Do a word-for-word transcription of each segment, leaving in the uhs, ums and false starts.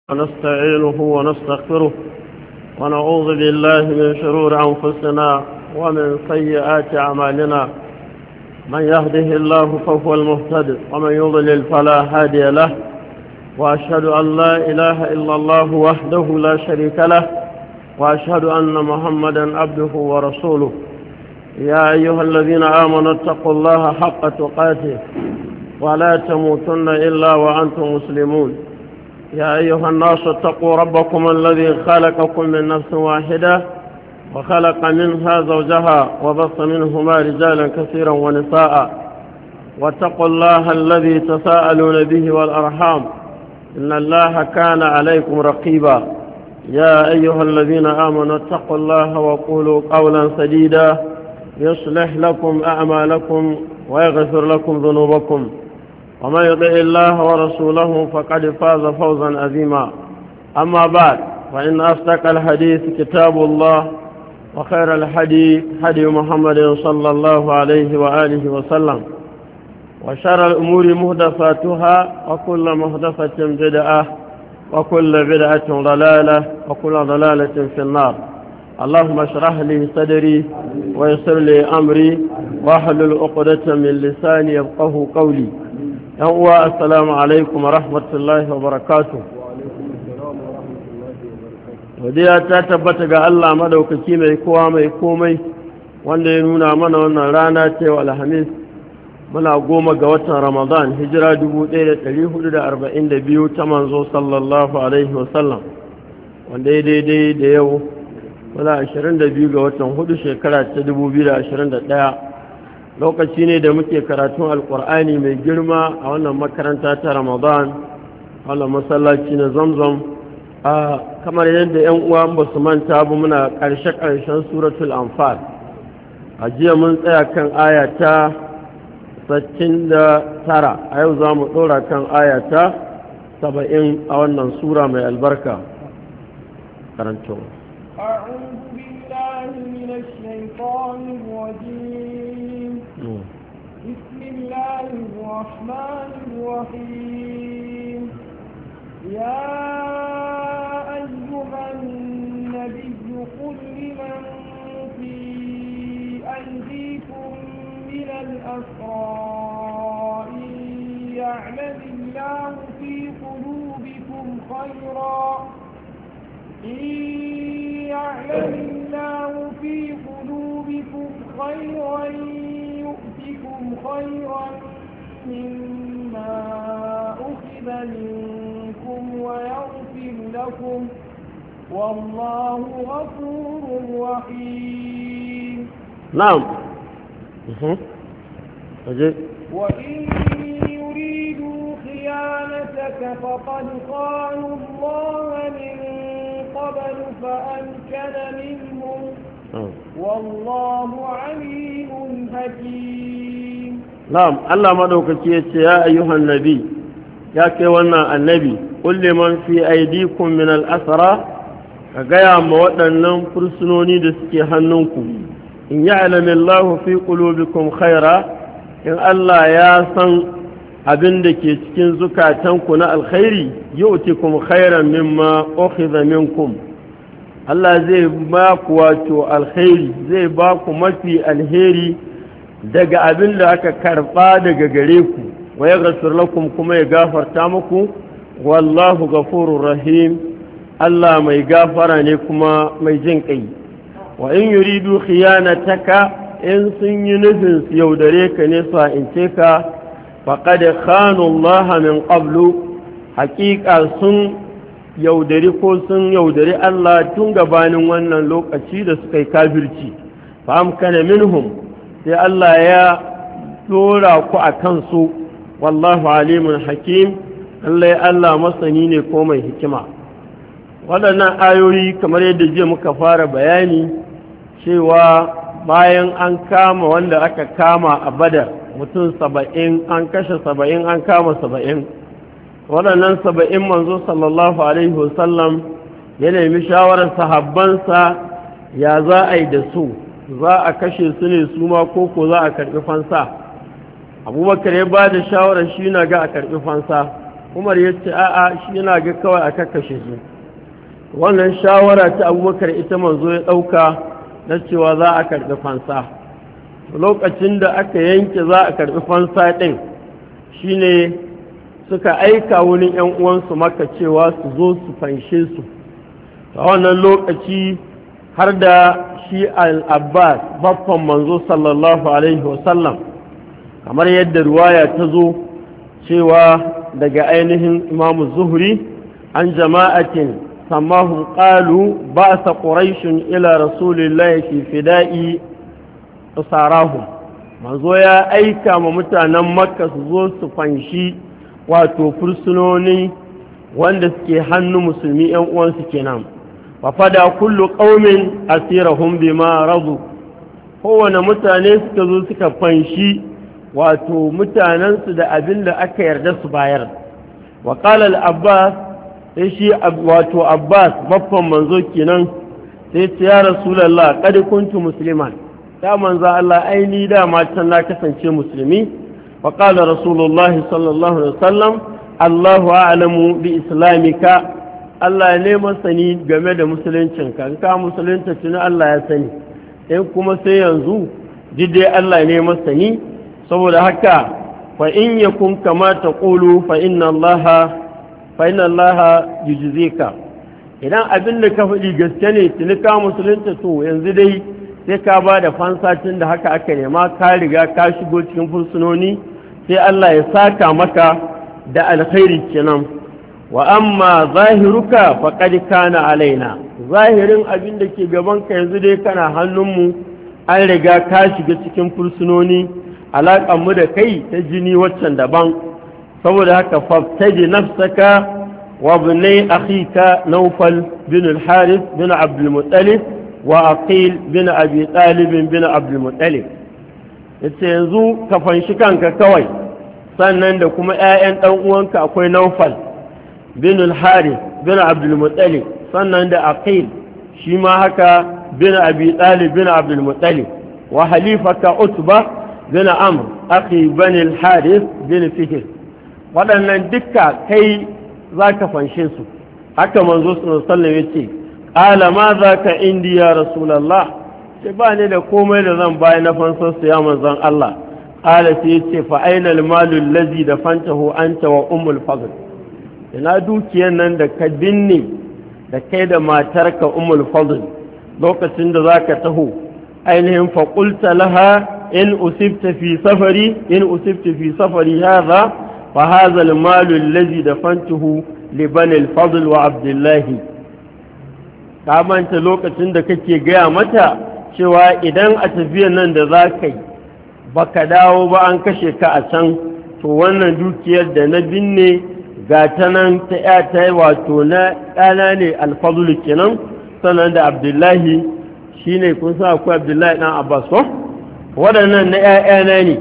ونستعينه ونستغفره ونعوذ بالله من شرور أنفسنا ومن سيئات أعمالنا. من يهده الله فهو المهتد ومن يضلل فلا هادي له، وأشهد أن لا إله إلا الله وحده لا شريك له، وأشهد أن محمدا عبده ورسوله. يا أيها الذين آمنوا اتقوا الله حق تقاته ولا تموتن إلا وأنتم مسلمون. يا أيها الناس اتقوا ربكم الذي خلقكم من نفس واحدة وخلق منها زوجها وبث منهما رجالا كثيرا ونساء، واتقوا الله الذي تساءلون به والأرحام إن الله كان عليكم رقيبا. يا أيها الذين آمنوا اتقوا الله وقولوا قولا سديدا يصلح لكم أعمالكم ويغفر لكم ذنوبكم، ومن يطع الله ورسوله فقد فاز فوزا عظيما. أما بعد، فإن أصدق الحديث كتاب الله، وخير الحديث هدي محمد صلى الله عليه وآله وسلم، وشر الأمور محدثاتها وكل محدثة بدعة وكل بدعة ضلالة وكل ضلالة في النار. اللهم اشرح لي صدري ويسر لي أمري واحلل عقدة من لساني يفقهوا قولي. yan uwa assalamu alaikum wa rahmatullahi wa barakatuh. Wadiya ta tabbata ga Allah madaukaki mai kowa mai komai, wanda ya nuna mana wannan rana cewa alhamis muna goma ga watan ramadan hijira dubu ɗaya da ɗari hudu da arba'in da biyu ta manzo sallallahu alaihi wasallam, wanda ya daidai da yau muna ashirin da biyu ga watan hudu shekara ta dubu biyu da ashirin da ɗaya. lokaci ne da muke karatun alkur'ani mai girma a wannan makaranta ta ramadan, wannan masallaci na zamzam. a kamar yadda yan uwa ba su manta ba, muna ƙarshe ƙarshen suratul anfal. a jiya mun tsaya kan aya ta sittin da tara, a yau za mu ɗora kan aya ta saba'in a wannan sura mai albarka. karanto أعوذ بالله من الشيطان الرجيم. بسم الله الرحمن الرحيم. يا أيها النبي قل لمن في أيديكم من الأسرى إن يعلم الله في قلوبكم خيرا إن يعلم الله في قلوبكم خيرا يؤتكم خيرا مما أخذ منكم ويغفر لكم والله غفور رحيم. نعم. وإن يريدوا خيانتك فقد خانوا الله من قبل فأمكن منهم والله عليم حكيم. نعم. الله مدوكك يا أيها النبي، يا كيوانا النبي، قل لمن في أيديكم من الأسرى كغايا مودنن فرسنوني دسكي هننكم إن يعلم الله في قلوبكم خيرا، إن الله يا سن abin da ke cikin zukatanku na alkhairi yu'tikum khairan mimma ukhidha minkum, Allah zai ba ku wato alkhairi, zai ba ku mafi alheri daga abin da aka karba daga gare ku, wa yaghfir lakum kuma ya gafarta muku, wallahu ghafurur rahim, Allah mai gafara ne kuma mai jin kai. wa in yuridu khiyanataka, in sun yi nufin su yaudare ka ne su ince ka, faƙad khanu Allah min qablu, haƙiƙa sun yaudari ko sun yaudari Allah tun gabanin wannan lokaci da suka yi kafirci. fa amkana minhum, sai Allah ya dora ku a kansu, wallahu alimun hakim, Allah ya Allah masani ne ko mai hikima. waɗannan ayoyi kamar yadda jiya muka fara bayani cewa bayan an kama wanda aka kama a Badar mutum saba'in, an kashe saba'in, an kama saba'in. waɗannan saba'in manzo sallallahu alaihi wasallam ya nemi shawarar sahabbansa ya za a yi da su, za a kashe su ne su ma koko za a karɓi fansa. abubakar ya ba da shawarar shi na ga a karɓi fansa, Umar ya ce a'a shi yana ga kawai a kakkashe su. Wannan shawara ta Abubakar ita manzo ya ɗauka na cewa za a karɓi fansa. Lokacin da aka yanke za a karɓi fansa ɗin shine suka aika wurin ‘yan uwansu Makka cewa su zo su fanshe su. A wannan lokaci har da shi al-Abbas baffan manzo sallallahu alaihi wasallam, kamar yadda ruwaya ta zo cewa daga ainihin Imam Zuhri an jama'atin sammahum qalu ba'sa quraishun ila rasulillahi fi fida'i usarahum. Manzo ya aika ma mutanen Makka su zo su fanshi wato fursunoni wanda suke hannu musulmi ‘yan uwansu kenan. Fa fada kullu qaumin asirahum bima radu, kowane mutane suka zo suka fanshi wato mutanensu da abin da aka yarda su bayar. Wa qala al-Abbas, sai shi wato Abbas baffan manzo kenan sai ce ya Rasulullah qad kuntu musliman, ya manzo Allah aini da ma can na kasance musulmi. Wa qala Rasulullah sallallahu alaihi wasallam Allahu a'lamu bi islamika, Allah ne masani game da musuluncinka, in ka musulunta tuni Allah ya sani, in kuma sai yanzu dai Allah ne masani. Saboda haka fa in yakun kama taqulu fa inna Allah fa inna Allah yujzika, idan abin da ka faɗi gaske ne tuni ka musulunta to yanzu dai sai ka ba da fansa tun da haka aka nema, ka riga ka shigo cikin fursunoni, sai Allah ya saka maka da alkhairi kenan. Wa amma zahiruka faqad kana alaina, zahirin abin da ke gaban ka yanzu dai kana hannunmu, an riga ka shiga cikin fursunoni, alaƙan mu da kai ta jini waccan daban. Saboda haka fabtaji nafsaka wa bunai akhika Nawfal bin al-Harith bin Abdul Muttalib wa Aqil bin Abi Talib bin Abdul Muttalib. Yace yanzu ka fanshi kanka kawai, sannan da kuma ƴaƴan dan uwanka akwai Nawfal bin al-Harith bin Abdul Muttalib, sannan da Aqil shi ma haka bin Abi Talib bin Abdul Muttalib, wa halifaka Utba bin Amr akhi bani al-Harith bin Fihr. Waɗannan dukka kai zaka fanshe su. Haka manzo sallallahu alaihi wasallam yace qala ma zaka indi ya rasulullah, sai ba ni da komai da zan bayar na fansar su ya manzon Allah. Qala sai yace fa aina al-malu allazi dafantahu anta wa ummul fadl, ina dukiyar nan da ka binne da kai da matarka ummul fadl lokacin da zaka taho ainihin fa qulta laha in usibta fi safari in usibta fi safari hadha fa hadha al-mal alladhi dafantuhu li bani al-fadl wa abdullah. Ka manta lokacin da kake gaya mata cewa idan a tafiyar nan da zaka yi baka dawo ba an kashe ka a can, to wannan dukiyar da na binne ga ta nan ta ya ta wato na ɗana ne al-fadl kenan, sannan da abdullahi shine kun sa akwai abdullahi dan abbas ko waɗannan na ‘ya'yana ne.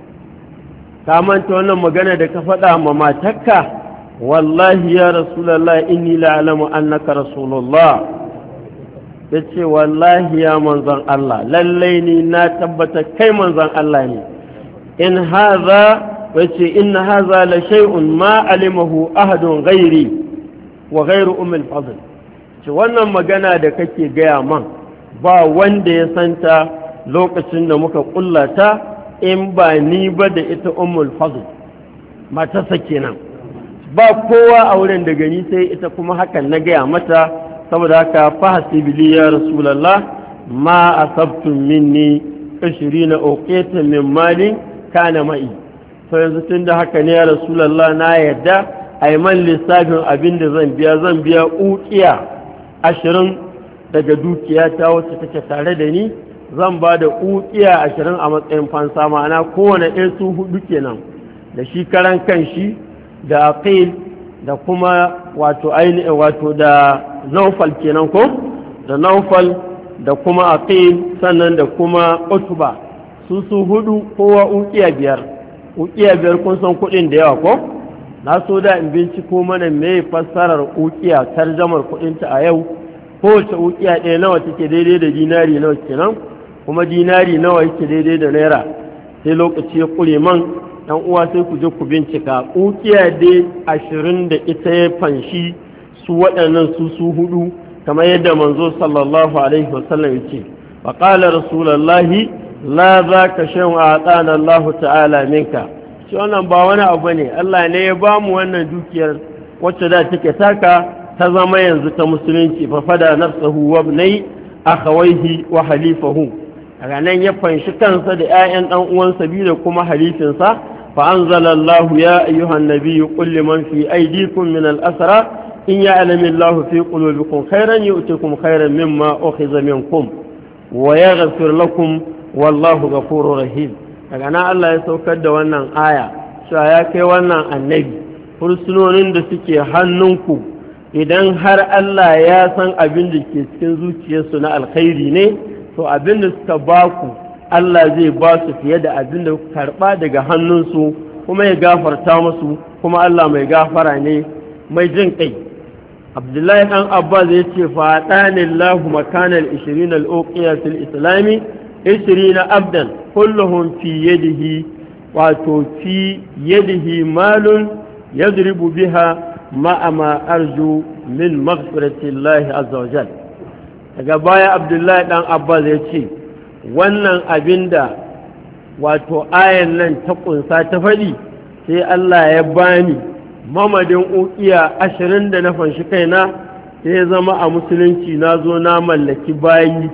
Ta manta wannan magana da ka faɗa ma matakka, wallahi ya rasulallah inni la'alamu annaka rasulullah, ya ce wallahi ya manzan Allah lallai ni na tabbata kai manzan Allah ne. In haza wace in haza la shay'un ma alimahu ahadun ghairi wa ghairu ummul fadl, ce wannan magana da kake gaya man ba wanda ya santa lokacin da muka kullata in ba ni ba da ita ummul fadl matarsa kenan, ba kowa a wurin da gani sai ita, kuma hakan na gaya mata. Saboda haka fahasibili ya rasulullah ma asabtum minni ishirina uqita min mali kana mai, to yanzu tunda haka ne ya rasulullah na yadda ai man lissafin abin da zan biya zan biya uqiya ashirin daga dukiya ta wacce take tare da ni, zan ba da ukiya ashirin a matsayin fansa, ma'ana kowane ɗaya su hudu kenan, da shi karan kan shi da aqil da kuma wato aini wato da Nawfal kenan ko da Nawfal da kuma aqil sannan da kuma utba, su su hudu kowa ukiya biyar. Ukiya biyar kun san kuɗin da yawa ko? Na so da in binciko mana me fassarar ukiya, tarjamar kuɗinta a yau, kowace ukiya ɗaya nawa take daidai da dinari nawa kenan, kuma dinari nawa yake daidai da naira. Sai lokaci ya kure man ɗan uwa sai ku je ku bincika ukiya dai ashirin da ita ya fanshi su waɗannan su su hudu kamar yadda manzo sallallahu alaihi wasallam ya ce wa qala rasulullahi la zaka shay'un atana Allah ta'ala minka shi wannan ba wani abu ne Allah ne ya ba mu wannan dukiyar wacce da take taka ta zama yanzu ta musulunci fa fada nafsuhu wa ibnai akhawayhi wa halifahu ranan ya fanshi kansa da ƴaƴan dan uwansa biyu da kuma halifinsa fa anzalallahu ya ayyuhan nabiyyu qul liman fi aydikum min al-asra in ya'lamu Allahu fi qulubikum khayran yu'tikum khayran mimma ukhiza minkum wa yaghfir lakum wallahu ghafurur rahim daga nan Allah ya saukar da wannan aya cewa ya kai wannan annabi fursunonin da suke hannunku idan har Allah ya san abin da ke cikin zuciyarsu na alkhairi ne to abin da suka baku Allah zai ba su fiye da abin da kuka karba daga hannunsu kuma ya gafarta musu kuma Allah mai gafara ne mai jin kai Abdullahi dan Abbas ya ce fa atanillahu makanal ishirin al-uqiya fil islami ishirin abdan kulluhum fi yadihi wato fi yadihi malun yadribu biha ma'a ma arju min maghfiratillahi azza wa jal daga baya Abdullahi dan Abbas ya ce wannan abinda wato ayan nan ta kunsa ta faɗi sai Allah ya bani mamadin ukiya ashirin da na fanshi kaina sai ya zama a musulunci na zo na mallaki bayi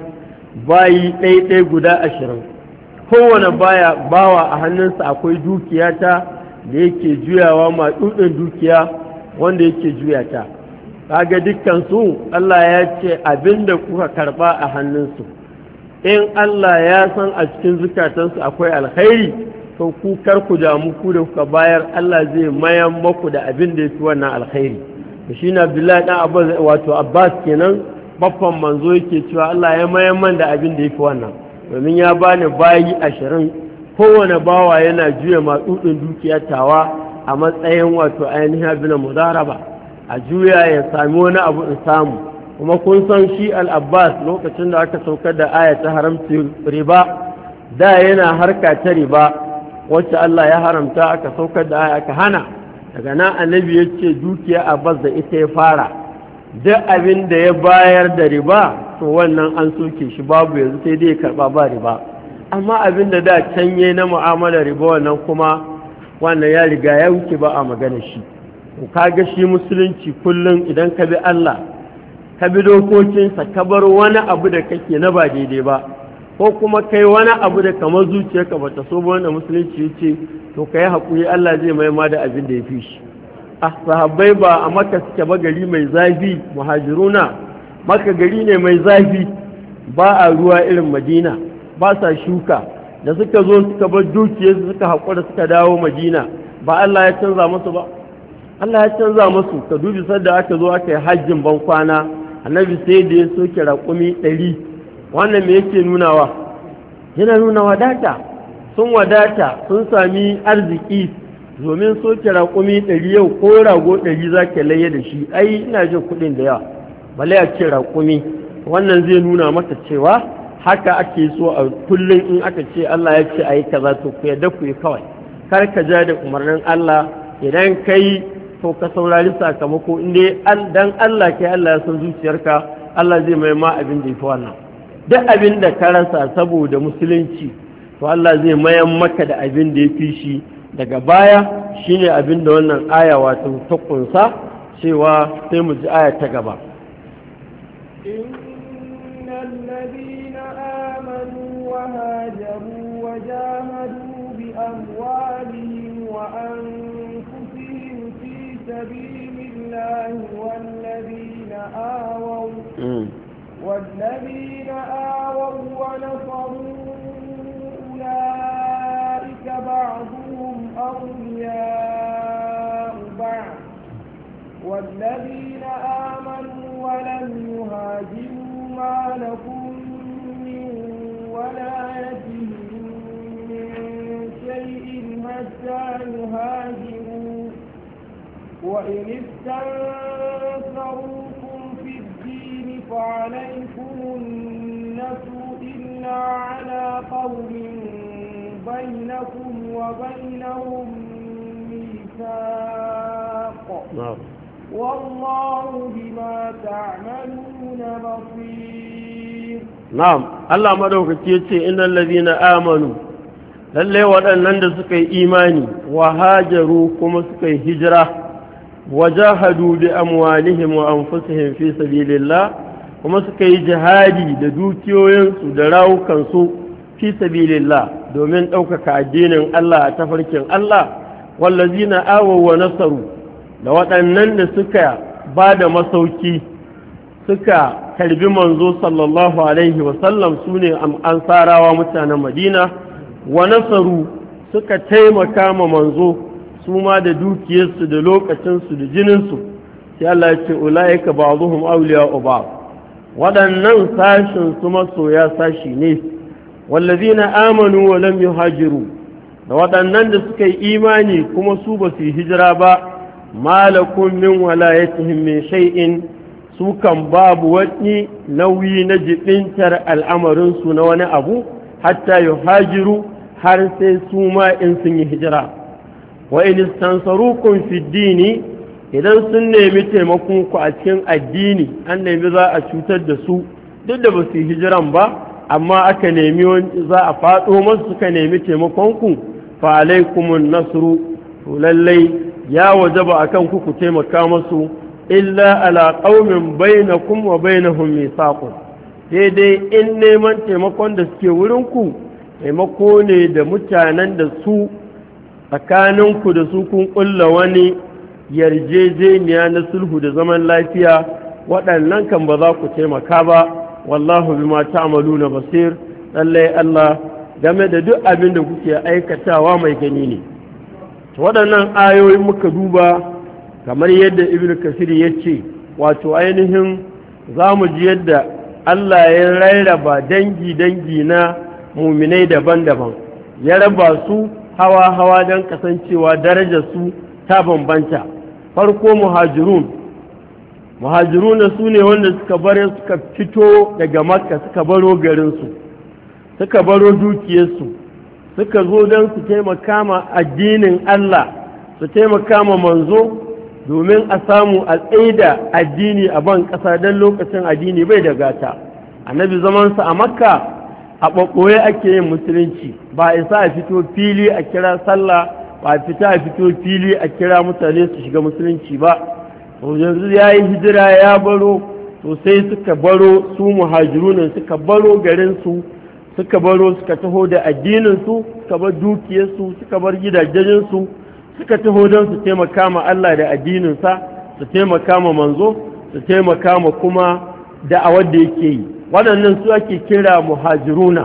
bayi ɗaiɗai guda ashirin kowane baya bawa a hannunsa akwai dukiyata da yake juyawa maɗuɗin dukiya wanda yake juyata kaga dukkan su Allah ya ce abinda kuka karɓa a hannunsu in Allah ya san a cikin zukatansu akwai alkhairi to ku kar ku damu ku da kuka bayar Allah zai mayan maku da abin da yake wannan alkhairi shi ne Abdullahi dan Abbas wato Abbas kenan baffan manzo yake cewa Allah ya mayan man da abin da yake wannan domin ya bani bayi ashirin kowane bawa yana juya matsudin dukiya tawa a matsayin wato ainihin abin mudaraba a juya ya sami wani abu in samu kuma kun san shi al-Abbas lokacin da aka saukar da aya ta haramci riba da yana harka ta riba wacce Allah ya haramta aka saukar da aya aka hana daga nan annabi ya ce dukiya Abbas da ita ya fara duk abin da ya bayar da riba to wannan an soke shi babu yanzu sai dai ya karba ba riba amma abin da da canye na mu'amalar riba wannan kuma wannan ya riga ya wuce ba a magana shi to kaga shi musulunci kullum idan ka bi Allah ka bi dokokinsa ka bar wani abu da kake na ba daidai ba ko kuma kai wani abu da kamar zuciyarka ba ta so ba wanda musulunci ya ce to ka yi haƙuri Allah zai mai ma da abin da ya fi shi ah sahabbai ba a maka suke ba gari mai zafi muhajiruna maka gari ne mai zafi ba a ruwa irin madina ba sa shuka da suka zo suka bar dukiyarsu suka haƙura suka dawo madina ba Allah ya canza musu ba Allah ya canza musu ka dubi sadda aka zo aka yi hajjin ban kwana annabi sai da ya soke raƙumi ɗari wannan me yake nunawa yana nuna wadata sun wadata sun sami arziki domin soke raƙumi ɗari yau ko rago ɗari za ka laye da shi ai ina jin kuɗin da yawa bale a ce raƙumi wannan zai nuna maka cewa haka ake so a kullum in aka ce Allah ya ce a yi kaza to ku yadda ku yi kawai kar ka ja da umarnin Allah idan kai to ka saurari sakamako inda dan Allah kai Allah ya san zuciyarka Allah zai mai ma abin da yafi wannan duk abin da ka rasa saboda musulunci to Allah zai mayan maka da abin da yafi shi daga baya shine abin da wannan aya wato ta kunsa cewa sai mu ji aya ta gaba innal ladina amanu wa hajaru wa jahadu bi amwalihim wa anfusihim سبيل الله والذين آووا والذين آووا ونصروا أولئك بعضهم أولياء بعض والذين آمنوا ولم يهاجروا ما لكم من ولايتهم من شيء حتى يهاجروا وإن استنصروكم في الدين فعليكم النصر إلا على قوم بينكم وبينهم ميثاق نعم والله بما تعملون بصير نعم الله madaukaki yace innal ladina amanu lalle waɗannan da suka yi imani wa hajaru kuma suka yi hijira wajahadu bi amwalihim wa anfusihim fi sabilillah kuma suka yi jihadi da dukiyoyinsu da rawukansu fi sabilillah domin ɗaukaka addinin Allah a tafarkin Allah wallazina awaw wa nasaru da waɗannan da suka ba da masauki suka karbi manzo sallallahu alaihi wasallam su ne ansarawa mutanen madina wa nasaru suka taimaka ma manzo su ma da dukiyarsu da lokacinsu da jininsu sai Allah ya ce ula'ika ba'dhum awliya'u ba'd waɗannan sashin su masoya sashi ne wallazina amanu wa lam yuhajiru da waɗannan da suka yi imani kuma su ba su yi hijira ba malakun min walayatihim min shay'in su kan babu wani nauyi na jibintar al'amarinsu na wani abu hatta yuhajiru har sai su ma in sun yi hijira wa in istansarukum fi dini idan sun nemi taimakon ku a cikin addini an nemi za a cutar da su duk da ba su yi hijiran ba amma aka nemi za a faɗo masu suka nemi taimakon ku fa alaikumun nasru to lallai ya wajaba akan ku ku taimaka masu illa ala qaumin bainakum wa bainahum mithaqun daidai in neman taimakon da suke wurin ku taimako ne da mutanen da su tsakaninku da su kun kulla wani yarjejeniya na sulhu da zaman lafiya waɗannan kan ba za ku taimaka ba wallahu bima ta'maluna basir lallai Allah game da duk abin da kuke aikatawa mai gani ne waɗannan ayoyin muka duba kamar yadda ibnu kasir ya ce wato ainihin za mu ji yadda Allah ya rarraba dangi-dangi na muminai daban-daban ya raba su hawa-hawa don kasancewa darajar su ta bambanta farko muhajirun muhajirun su ne wanda suka bare suka fito daga makka suka baro garinsu suka baro dukiyarsu suka zo don su taimaka ma addinin Allah su taimaka ma manzo domin a samu a tsaida addini a ban ƙasa don lokacin addini bai da gata annabi zamansa a makka a ɓaɓɓoye ake yin musulunci ba a isa a fito fili a kira sallah ba a fita a fito fili a kira mutane su shiga musulunci ba yanzu ya yi hijira ya baro to sai suka baro su muhajirunan suka baro garinsu suka baro suka taho da addininsu suka bar dukiyarsu suka bar gidajensu suka taho don su taimaka ma Allah da addininsa su taimaka ma manzo su taimaka ma kuma da'awar da yake yi waɗannan su ake kira muhajiruna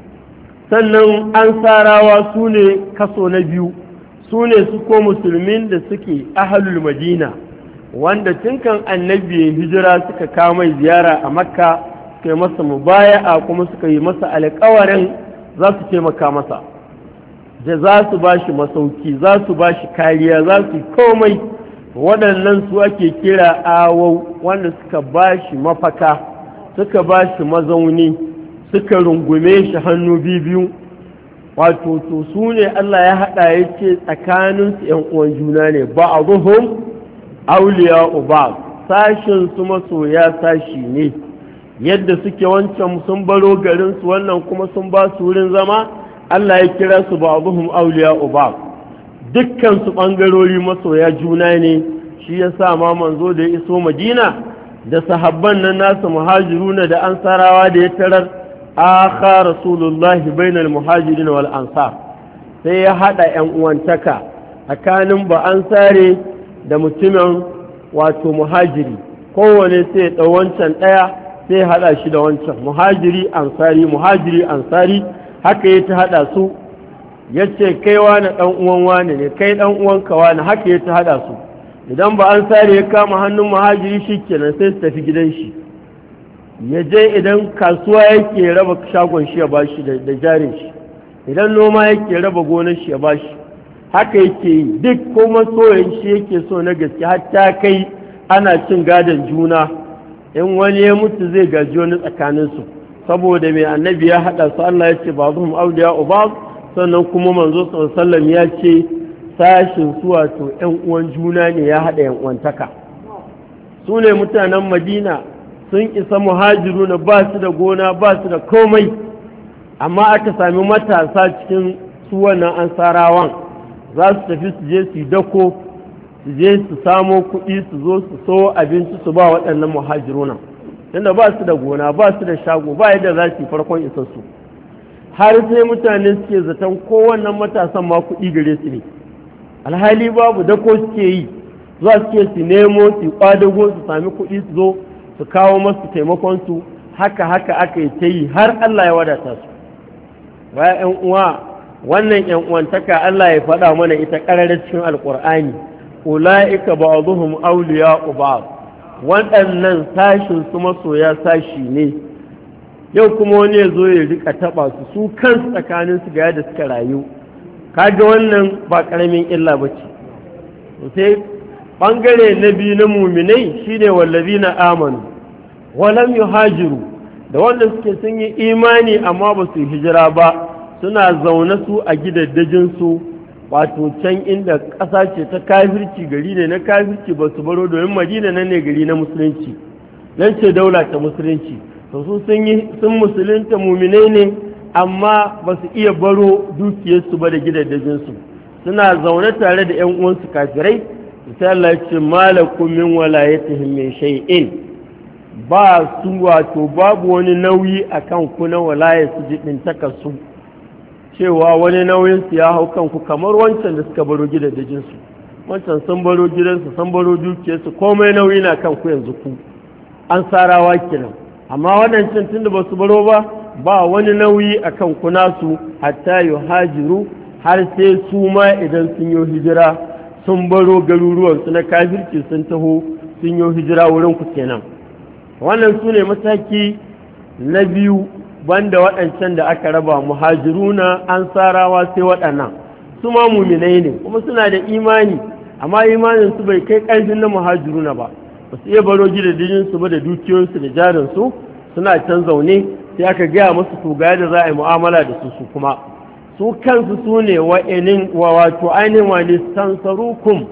sannan ansarawa su ne kaso na biyu su ne su ko musulmin da suke ahalul madina wanda tunkan annabi ya hijira suka kawo mai ziyara a makka suka yi masa mubaya'a kuma suka yi masa alƙawarin za su taimaka masa da za su ba shi masauki za su ba shi kariya za su komai waɗannan su ake kira awau wanda suka ba shi mafaka suka ba shi mazauni suka rungume shi hannu biyu wato to su ne Allah ya haɗa ya ce tsakaninsu ‘yan uwan juna ne ba a zuhun auliya uba sashin su masoya sashi ne yadda suke wancan sun baro garinsu wannan kuma sun ba su wurin zama Allah ya kira su ba a zuhun auliya uba dukkan su ɓangarori masoya juna ne shi ya sa ma manzo da ya iso madina da sahabban nan nasu muhajiruna da ansarawa da ya tarar akha rasulullahi bainal muhajirin wal ansar sai ya hada yan uwantaka tsakanin ba ansare da mutumin wato muhajiri kowane sai ya dau wancan daya sai ya hada shi da wancan muhajiri ansari muhajiri ansari haka ya ta hada su yace kai wani dan uwan wani ne kai dan uwan ka wani haka ya ta hada su idan ba an sare ya kama hannun muhajiri shi kenan sai su tafi gidan shi ya je idan kasuwa yake raba shagon shi ya bashi da jarin shi idan noma yake raba gonar shi ya bashi haka yake yi duk kuma soyin shi yake so na gaske hatta kai ana cin gadon juna in wani ya mutu zai gaji wani tsakaninsu saboda mai annabi ya haɗa su Allah ya ce ba zuhum auliya uba sannan kuma manzo sallallahu ya ce sashin su wato ƴan uwan juna ne ya haɗa ƴan uwantaka. Su ne mutanen Madina sun isa muhajiruna ba su da gona ba su da komai, amma aka sami matasa cikin su wannan ansarawan za su tafi su je su yi dako, su je su samo kuɗi su zo su so abinci su ba waɗannan muhajiruna, tunda ba su da gona ba su da shago ba yadda za su yi farkon isassu. Har sai mutane suke zaton kowannan matasan ma kuɗi gare su ne, alhali babu dako suke yi, za su ke su nemo su kwadago su sami kuɗi su zo su kawo masu taimakonsu. Haka haka aka yi ta yi har Allah ya wadata su. Baya ‘yan uwa, wannan ‘yan uwantaka Allah ya faɗa mana ita ƙararar cikin Alƙur'ani, ula'ika ba'dhuhum awliya'u ba'd, waɗannan sashin su masoya sashi ne. Yau kuma wani ya zo ya rika taɓa su su kansu tsakanin su ga yadda suka rayu, kaga wannan ba ƙaramin illa ba ce. Sai ɓangare na biyu na muminai shine wallazina amanu walam yuhajiru, da wanda suke sun yi imani amma ba su hijira ba, suna zaune su a gidaddajinsu, wato can inda ƙasa ce ta kafirci, gari ne na kafirci ba su baro, domin Madina nan ne gari na musulunci, nan ce daula ta musulunci. To su sun yi sun musulunta muminai ne amma ba su iya baro dukiyarsu ba da gidaddajinsu, suna zaune tare da ƴan uwansu kafirai. Sai Allah ya ce malakum min walayatihim min shay'in, ba su wato babu wani nauyi akan ku na walaya su jibin takasu, cewa wani nauyin su ya hau kanku kamar wancan da suka baro gidajen su. Wancan sun baro gidansu sun baro dukiyarsu, komai nauyi na kanku yanzu ku an sarawa kenan, amma waɗancan tunda ba su baro ba ba wani nauyi akan ku nasu, hatta yuhajiru, har sai su ma idan sun yi hijira sun baro garuruwansu na kafirci sun taho sun yi hijira wurin ku kenan. Wannan su ne mataki na biyu, banda waɗancan da aka raba muhajiruna ansarawa sai waɗannan su ma muminai ne kuma suna da imani, amma imanin su bai kai ƙarfin na muhajiruna ba, ba su iya baro gidajen su ba da dukiyoyinsu da jarinsu, suna can zaune. Sai aka gaya musu to ga yadda za a yi mu'amala da su su kuma su kansu su ne wa'inin wa wato ainihin wani sansarukum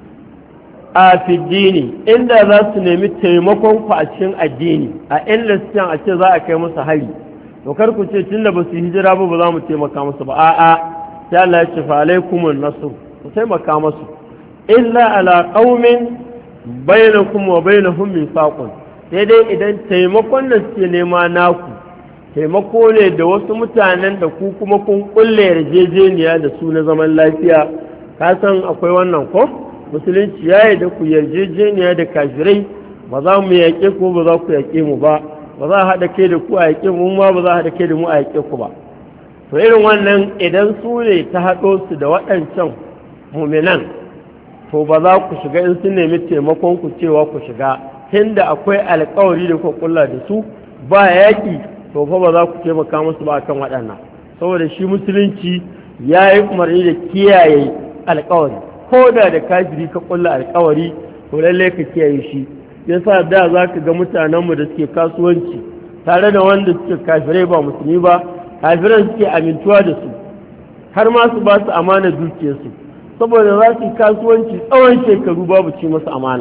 a fiddini, inda za su nemi taimakon ku a cikin addini, a inda su a ce za a kai musu hari, to kar ku ce tunda ba su hijira ba ba za mu taimaka musu ba, a'a sai Allah ya ce fa alaikumun nasr, ku taimaka musu, illa ala qaumin bainakum wa bainahum mithaqun, sai dai idan taimakon da suke nema naku taimako ne da wasu mutanen da ku kuma kun kulle yarjejeniya da su na zaman lafiya. Ka san akwai wannan ko musulunci ya yi da ku yarjejeniya da kafirai, ba za mu yaƙe ku ba za ku yaƙe mu ba, ba za a haɗa kai da ku a yaƙe mu ma ba za a haɗa kai da mu a yaƙe ku ba. To irin wannan idan su ne ta haɗo su da waɗancan muminan, to ba za ku shiga in sun nemi taimakon ku cewa ku shiga, tunda akwai alƙawari da ku kulla da su ba yaƙi, to fa ba za ku taimaka musu ba akan waɗannan, saboda shi musulunci ya yi umarni da kiyaye alƙawari, ko da da kafiri ka kulla alƙawari to lalle ka kiyaye shi. Yasa da za ka ga mutanenmu da suke kasuwanci tare da wanda suke kafirai ba musulmi ba, kafiran suke amintuwa da su har ma su ba su amana dukiyarsu, saboda za su yi kasuwanci tsawon shekaru babu ci masu amana,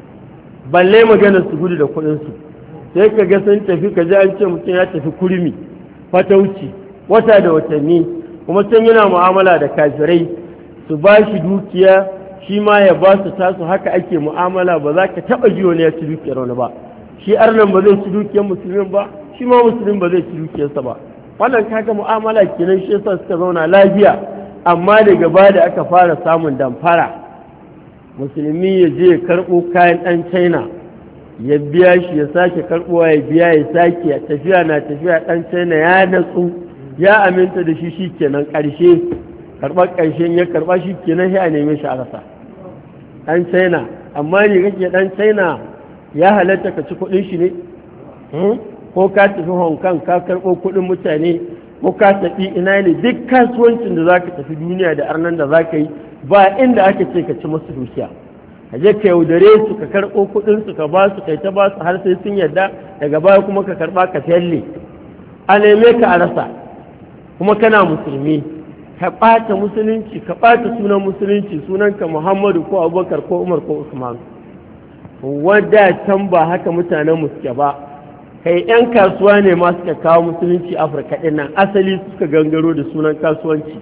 balle magana su gudu da kuɗinsu. Sai ka ga sun tafi, ka ji an ce mutum ya tafi kurmi fatauci wata da watanni, kuma can yana mu'amala da kafirai, su ba shi dukiya shi ma ya ba su tasu. Haka ake mu'amala, ba za ka taɓa ji wani ya ci dukiyar wani ba, shi arnan ba zai ci dukiyar musulmin ba, shi ma musulmin ba zai ci dukiyarsa ba. Wannan kaga mu'amala kenan, shi yasa suka zauna lafiya. Amma daga baya da aka fara samun damfara, musulmi ya je ya karɓo kayan ɗan China ya biya shi, ya sake karɓowa ya biya, ya sake tafiya na tafiya, ɗan China ya natsu ya aminta da shi, shi kenan ƙarshe karɓar ƙarshen ya karɓa shi kenan sai a neme shi a rasa. Ɗan China, amma ne kake ɗan China ya halatta ka ci kuɗin shi ne? Ko ka tafi Hong Kong ka karɓo kuɗin mutane, ko ka tafi ina ne, duk kasuwancin da za ka tafi duniya da arnan da za ka yi ba inda aka ce ka ci masu dukiya. Ka je ka yaudare su, ka karɓo kuɗin su ka ba su, kai ta ba su har sai sun yarda, daga baya kuma ka karɓa ka fyalle, a neme ka a rasa, kuma kana musulmi. ka ɓata musulunci ka ɓata sunan musulunci sunanka Muhammadu ko Abubakar ko Umar ko Usman wadda can ba haka mutanen mu suke ba kai yan kasuwa ne ma suka kawo musulunci Afirka ɗin nan asali suka gangaro da sunan kasuwanci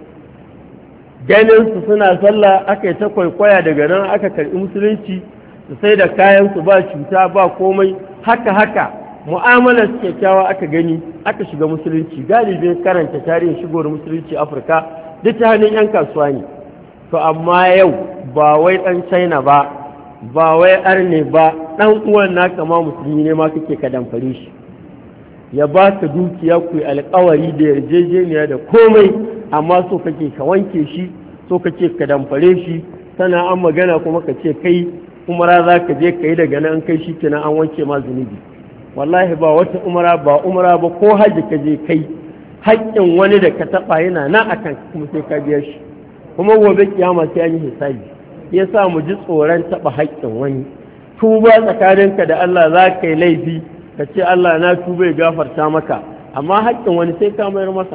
ganin su suna sallah aka yi ta kwaikwaya daga nan aka karɓi musulunci su sai da kayan su ba cuta ba komai haka haka mu'amalar su kyakkyawa aka gani aka shiga musulunci galibin karanta tarihin shigowar musulunci Afirka duk ta hannun yan kasuwa ne to amma yau ba wai ɗan China ba ba wai arne ba ɗan uwan naka ma musulmi ne ma kake ka damfare shi ya ba ka dukiya ku yi alkawari da yarjejeniya da komai amma so kake ka wanke shi so kake ka damfare shi sana an magana kuma ka ce kai umara za ka je ka yi daga nan kai shi kenan an wanke ma zunubi wallahi ba wata umara ba umara ba ko hajji ka je kai haƙƙin wani da ka taɓa yana nan akan kuma sai ka biya shi kuma gobe kiyama sai an yi hisabi ya sa mu ji tsoron taɓa haƙƙin wani tuba tsakaninka da Allah za ka yi laifi ka ce Allah na tuba ya gafarta maka amma haƙƙin wani sai ka mayar masa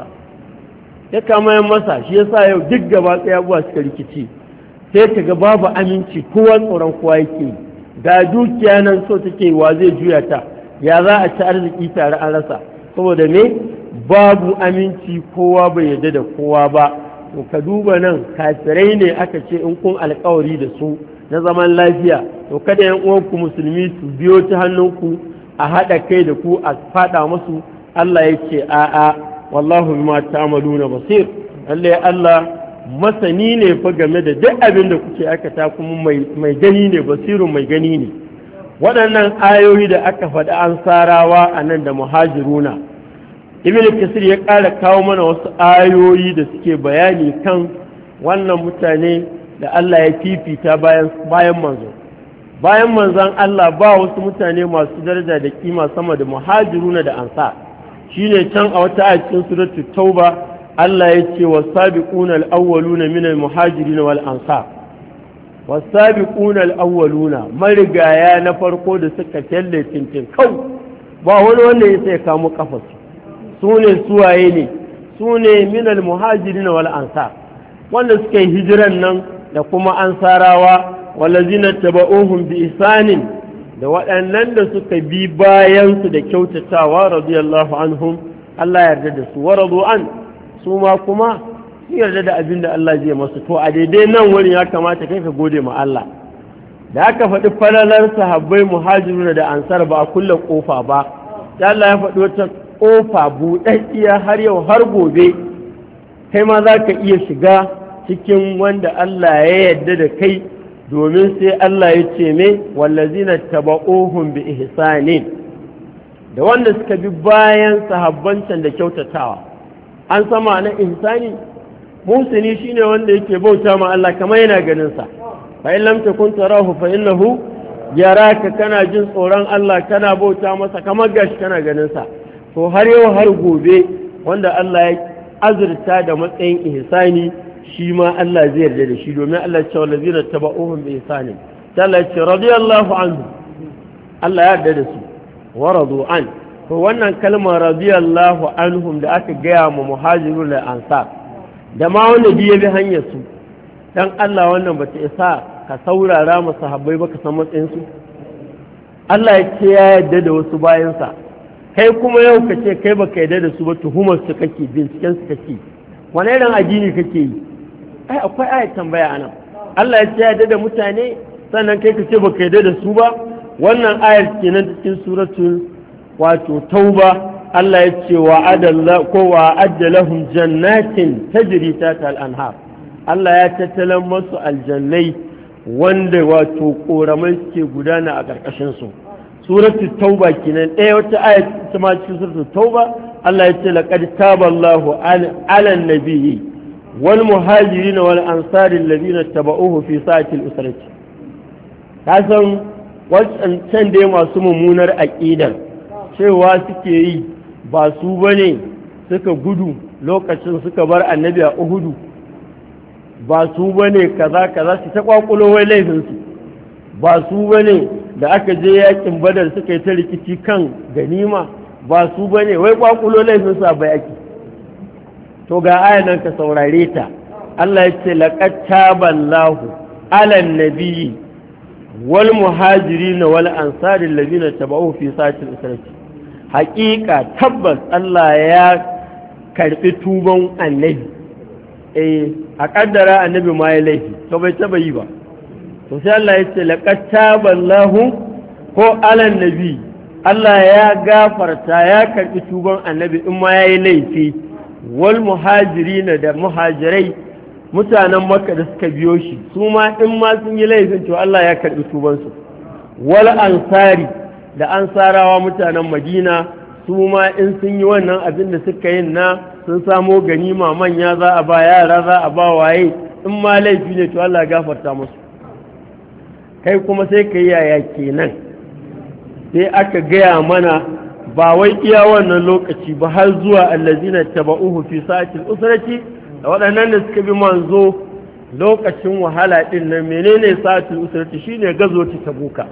ya ka mayar masa shi ya sa yau duk gaba ɗaya abuwa suka rikici sai ka ga babu aminci kowa tsoron kowa yake ga dukiya nan so take wa zai juya ta ya za a ci arziki tare an rasa saboda me babu aminci kowa bai yarda da kowa ba to ka duba nan kafirai ne aka ce in kun alkawari da su na zaman lafiya to kada yan uwanku musulmi su biyo ta hannunku a haɗa kai da ku a faɗa musu Allah ya ce a'a wallahu bima ta'maluna basir Allah Allah masani ne fa game da duk abin da kuke aikata kuma mai mai gani ne basirun mai gani ne waɗannan ayoyi da aka faɗi an sarawa a nan da muhajiruna ibn kasir ya ƙara kawo mana wasu ayoyi da suke bayani kan wannan mutane da Allah ya fifita bayan bayan manzo bayan manzon Allah ba wasu mutane masu daraja da kima sama da muhajiruna da ansar shine can a wata ayat cikin suratul tauba Allah ya ce wasabiquna al-awwaluna min al-muhajirin wal ansar wasabiquna al-awwaluna marigaya na farko da suka talle tintin kau ba wani wanda ya sai kamo kafarsu su ne suwaye ne su ne minal muhajirin wal ansar wanda suka yi hijiran nan da kuma ansarawa walazina taba'uhum bi isanin da waɗannan da suka bi bayan su da kyautatawa radiyallahu anhum Allah ya yarda da su waradu an su ma kuma su yarda da abin da Allah zai masu to a daidai nan wurin ya kamata kai ka gode ma Allah da aka faɗi falalar sahabbai muhajiruna da ansar ba a kulle kofa ba da Allah ya faɗi wata ƙofa buɗaɗɗiya har yau har gobe kai ma za ka iya shiga cikin wanda Allah ya yarda da kai domin sai Allah ya ce me wallazina taba'uhum bi ihsanin da wanda suka bi bayan sahabbancan da kyautatawa an sama na ihsani musini shine wanda yake bauta ma Allah kamar yana ganin sa fa in lam takun tarahu fa innahu yaraka kana jin tsoron Allah kana bauta masa kamar gashi kana ganin sa to har yau har gobe wanda Allah ya azurta da matsayin ihsani shi ma Allah zai yarda da shi domin Allah ya ce wallazina taba'uhum bi ihsani Allah ya ce radiyallahu anhu Allah ya yarda da su wa radu an to wannan kalmar radiyallahu anhum da aka gaya mu muhajirun da ansar da ma wanda biye bi hanyar su dan Allah wannan bata isa ka saurara mu sahabbai baka san matsayin su Allah ya ce ya yarda da wasu bayansa kai kuma yau ka ce kai baka yarda da su ba tuhumar su kake binciken su kake wani irin addini kake yi ai akwai ayat tambaya anan Allah ya ce ya yarda da mutane sannan kai ka ce baka yarda da su ba wannan ayar kenan cikin suratul wato tauba Allah ya ce wa adalla ko wa addalahum jannatin tajri tahta al-anhar Allah ya tattalan masu aljannai wanda wato koramai suke gudana a ƙarƙashin su suratul tauba kenan ɗaya wata aya ta ma cikin suratul tauba Allah ya ce laqad taballahu ala nabiyyi wal muhajirin wal ansari alladhina tabauhu fi sa'atil usrati kasan wancan dai masu mummunar aqidar cewa suke yi ba su bane suka gudu lokacin suka bar annabi a Uhudu ba su bane kaza kaza su ta kwakulo wai laifin su ba su bane da aka je yakin badar suka yi ta rikici kan ganima ba su bane wai kwakulo laifin sa bai ake to ga aya nan ka saurare ta Allah ya ce laqad taballahu alan nabiyyi wal muhajirin wal ansari alladhina tabauhu fi sa'atil usrati haqiqa tabbas Allah ya karbi tuban annabi eh a kaddara annabi ma ya laifi to bai taba yi ba to sai Allah ya ce laqad taballahu ko alan nabi Allah ya gafarta ya karbi tuban annabi in ma yayi laifi wal muhajirin da muhajirai mutanen Makka da suka biyo shi su ma in ma sun yi laifin to Allah ya karbi tuban su wal ansari da ansarawa mutanen Madina su ma in sun yi wannan abin da suka yin na sun samo ganima manya za a ba yara za a ba waye in ma laifi ne to Allah ya gafarta musu kai kuma sai ka yi yaya kenan sai aka gaya mana ba wai iya wannan lokaci ba har zuwa allazina taba'uhu fi sa'atil usrati da waɗannan da suka bi manzo lokacin wahala din nan menene sa'atil usrati shine gazo ta tabuka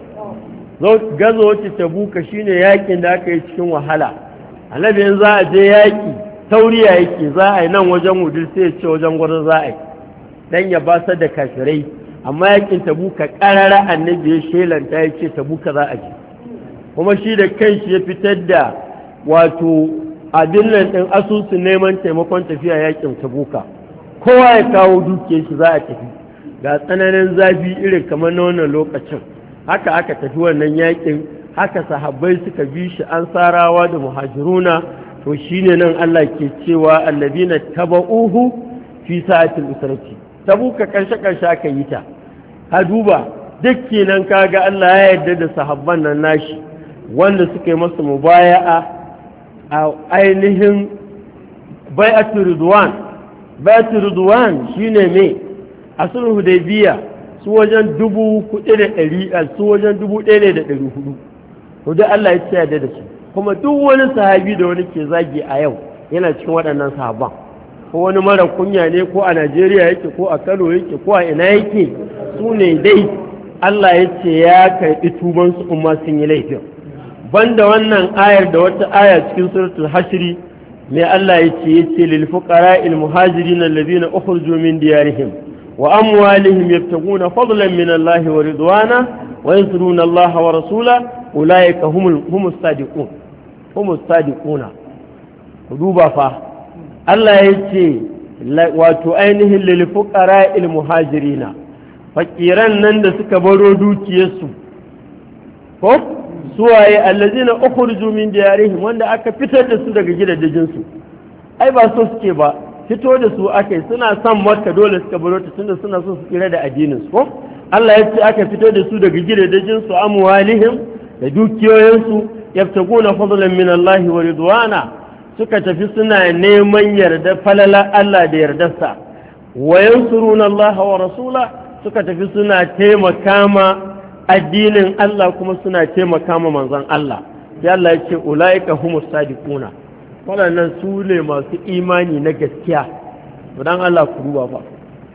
gazo ta tabuka shine yakin da aka yi cikin wahala annabi in za a je yaki tauriya yake za a yi nan wajen wudil sai ya ce wajen gwarzon za a yi dan ya basar da kafirai amma yakin tabuka karara annabi ya shelanta ya ce tabuka za a je kuma shi da kanshi ya fitar da wato abin nan ɗin asusun neman taimakon tafiya yakin tabuka kowa ya kawo dukiyar shi za a tafi ga tsananin zafi irin kamar na wannan lokacin haka aka tafi wannan yakin haka sahabbai suka bi shi an sarawa da muhajiruna to shine nan Allah ke cewa allazina tabauhu fi sa'atil usrati tabuka karshe karshe aka yi ta ka duba duk kenan kaga Allah ya yarda da sahabban nan nashi wanda suka yi masa mubaya'a a ainihin bai'atul ridwan bai'atul ridwan shine me a sulhu hudaybiya su wajen dubu kuɗi da ɗari su wajen dubu ɗaya da ɗari hudu to duk Allah ya ce yarda da su kuma duk wani sahabi da wani ke zagi a yau yana cikin waɗannan sahabban ko wani mara kunya ne ko a Najeriya yake ko a Kano yake ko a ina yake su ne dai Allah ya ce ya karɓi tubansu umma sun yi laifin banda wannan ayar da wata aya cikin suratul hashri ne Allah ya ce yace lil fuqara'il muhajirin alladhina ukhrijoo min diyarihim wa amwalihim yabtaguna fadlan min Allah wa ridwana wa yansuruna Allah wa rasula ulaika humul humus sadiqun humus sadiquna duba fa Allah ya ce wato ainihin lil fuqara'il muhajirina fakiran nan da suka baro dukiyarsu ko suwaye allazina ukhrijoo min diyarihim wanda aka fitar da su daga gidajen su ai ba so suke ba fito da su akai suna son Makka dole suka baro ta tunda suna so su kira da addinin su ko Allah ya ce aka fito da su daga gidajen su amwalihim da dukiyoyin su yaftaguna fadlan min Allah wa ridwana suka tafi suna neman yarda falala Allah da yardarsa wa yansuruna Allah wa rasula suka tafi suna taimaka ma addinin Allah kuma suna taimaka ma manzon Allah sai Allah ya ce ulaika humus sadiquna waɗannan su ne masu imani na gaskiya dan Allah ku duba fa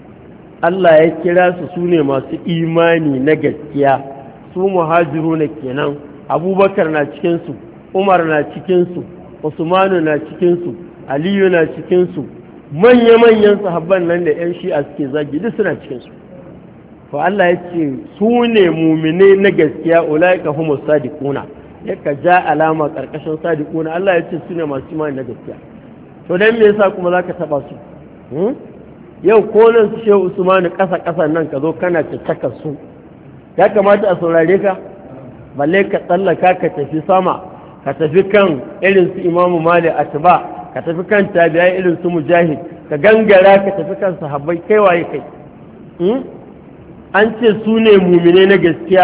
Allah ya kira su su ne masu imani na gaskiya su muhajiruna kenan Abubakar na cikin su Umar na cikin su Usmanu na cikin su Aliyu na cikin su manya-manyan sahabban nan da ƴan shi'a suke zagi duk suna cikin su to Allah ya ce su ne mumine na gaskiya ulaika humus sadiquna yaka ja alama karkashin sadiquna Allah ya ce su ne masu imani na gaskiya to dan me yasa kuma zaka taba su hmm? yau ko nan su Shehu Usman kasa kasa nan ka zo kana tattaka su ya kamata a saurare ka balle ka tsallaka ka tafi sama ka tafi kan irin su Imam Malik atba ka tafi kan tabi'ai irin su Mujahid ka gangara ka tafi kan sahabbai kai waye kai hmm? an ce su ne mumine na gaskiya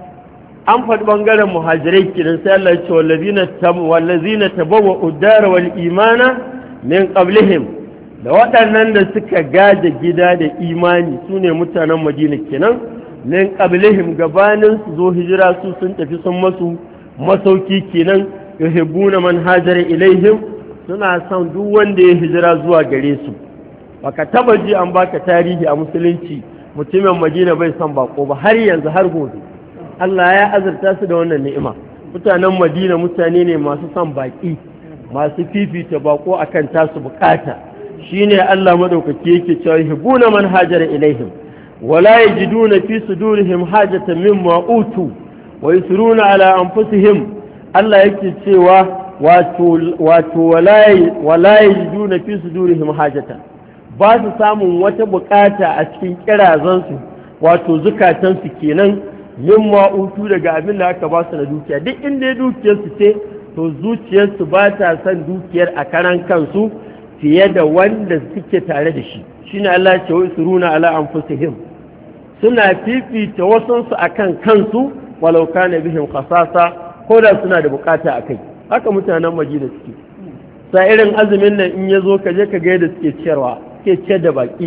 an faɗi ɓangaren muhajirai kiran sai Allah ya ce wallazina tabawwa udara wal imana min qablihim da waɗannan da suka gaje gida da imani su ne mutanen Madina kenan min qablihim gabanin su zo hijira su sun tafi sun masu masauki kenan yuhibbuna man hajara ilaihim suna son duk wanda ya hijira zuwa gare su baka taba ji an baka tarihi a musulunci mutumin Madina bai son bako ba har yanzu har gobe Allah ya azurta su da wannan ni'ima mutanen Madina mutane ne masu son baki masu fifita bako akan tasu bukata shine Allah madaukaki yake cewa yuhibbuna man hajara ilaihim wala yajiduna fi sudurihim hajatan mimma utu wa yusiruna ala anfusihim Allah yake cewa wato wato wala yajiduna fi sudurihim hajatan ba su samun wata bukata a cikin kirazansu wato zukatansu kenan mimma utu daga abin da aka ba su na dukiya duk inda dukiyarsu ce to zuciyarsu ba ta son dukiyar a karan kansu fiye da wanda suke tare da shi shine Allah ce wai suruna ala anfusihim suna fifita wasansu akan kansu walau kana bihim khasasa ko da suna da bukata akai haka mutanen Madina suke sa irin azumin nan in yazo ka je ka ga yadda suke ciyarwa suke ciyar da baki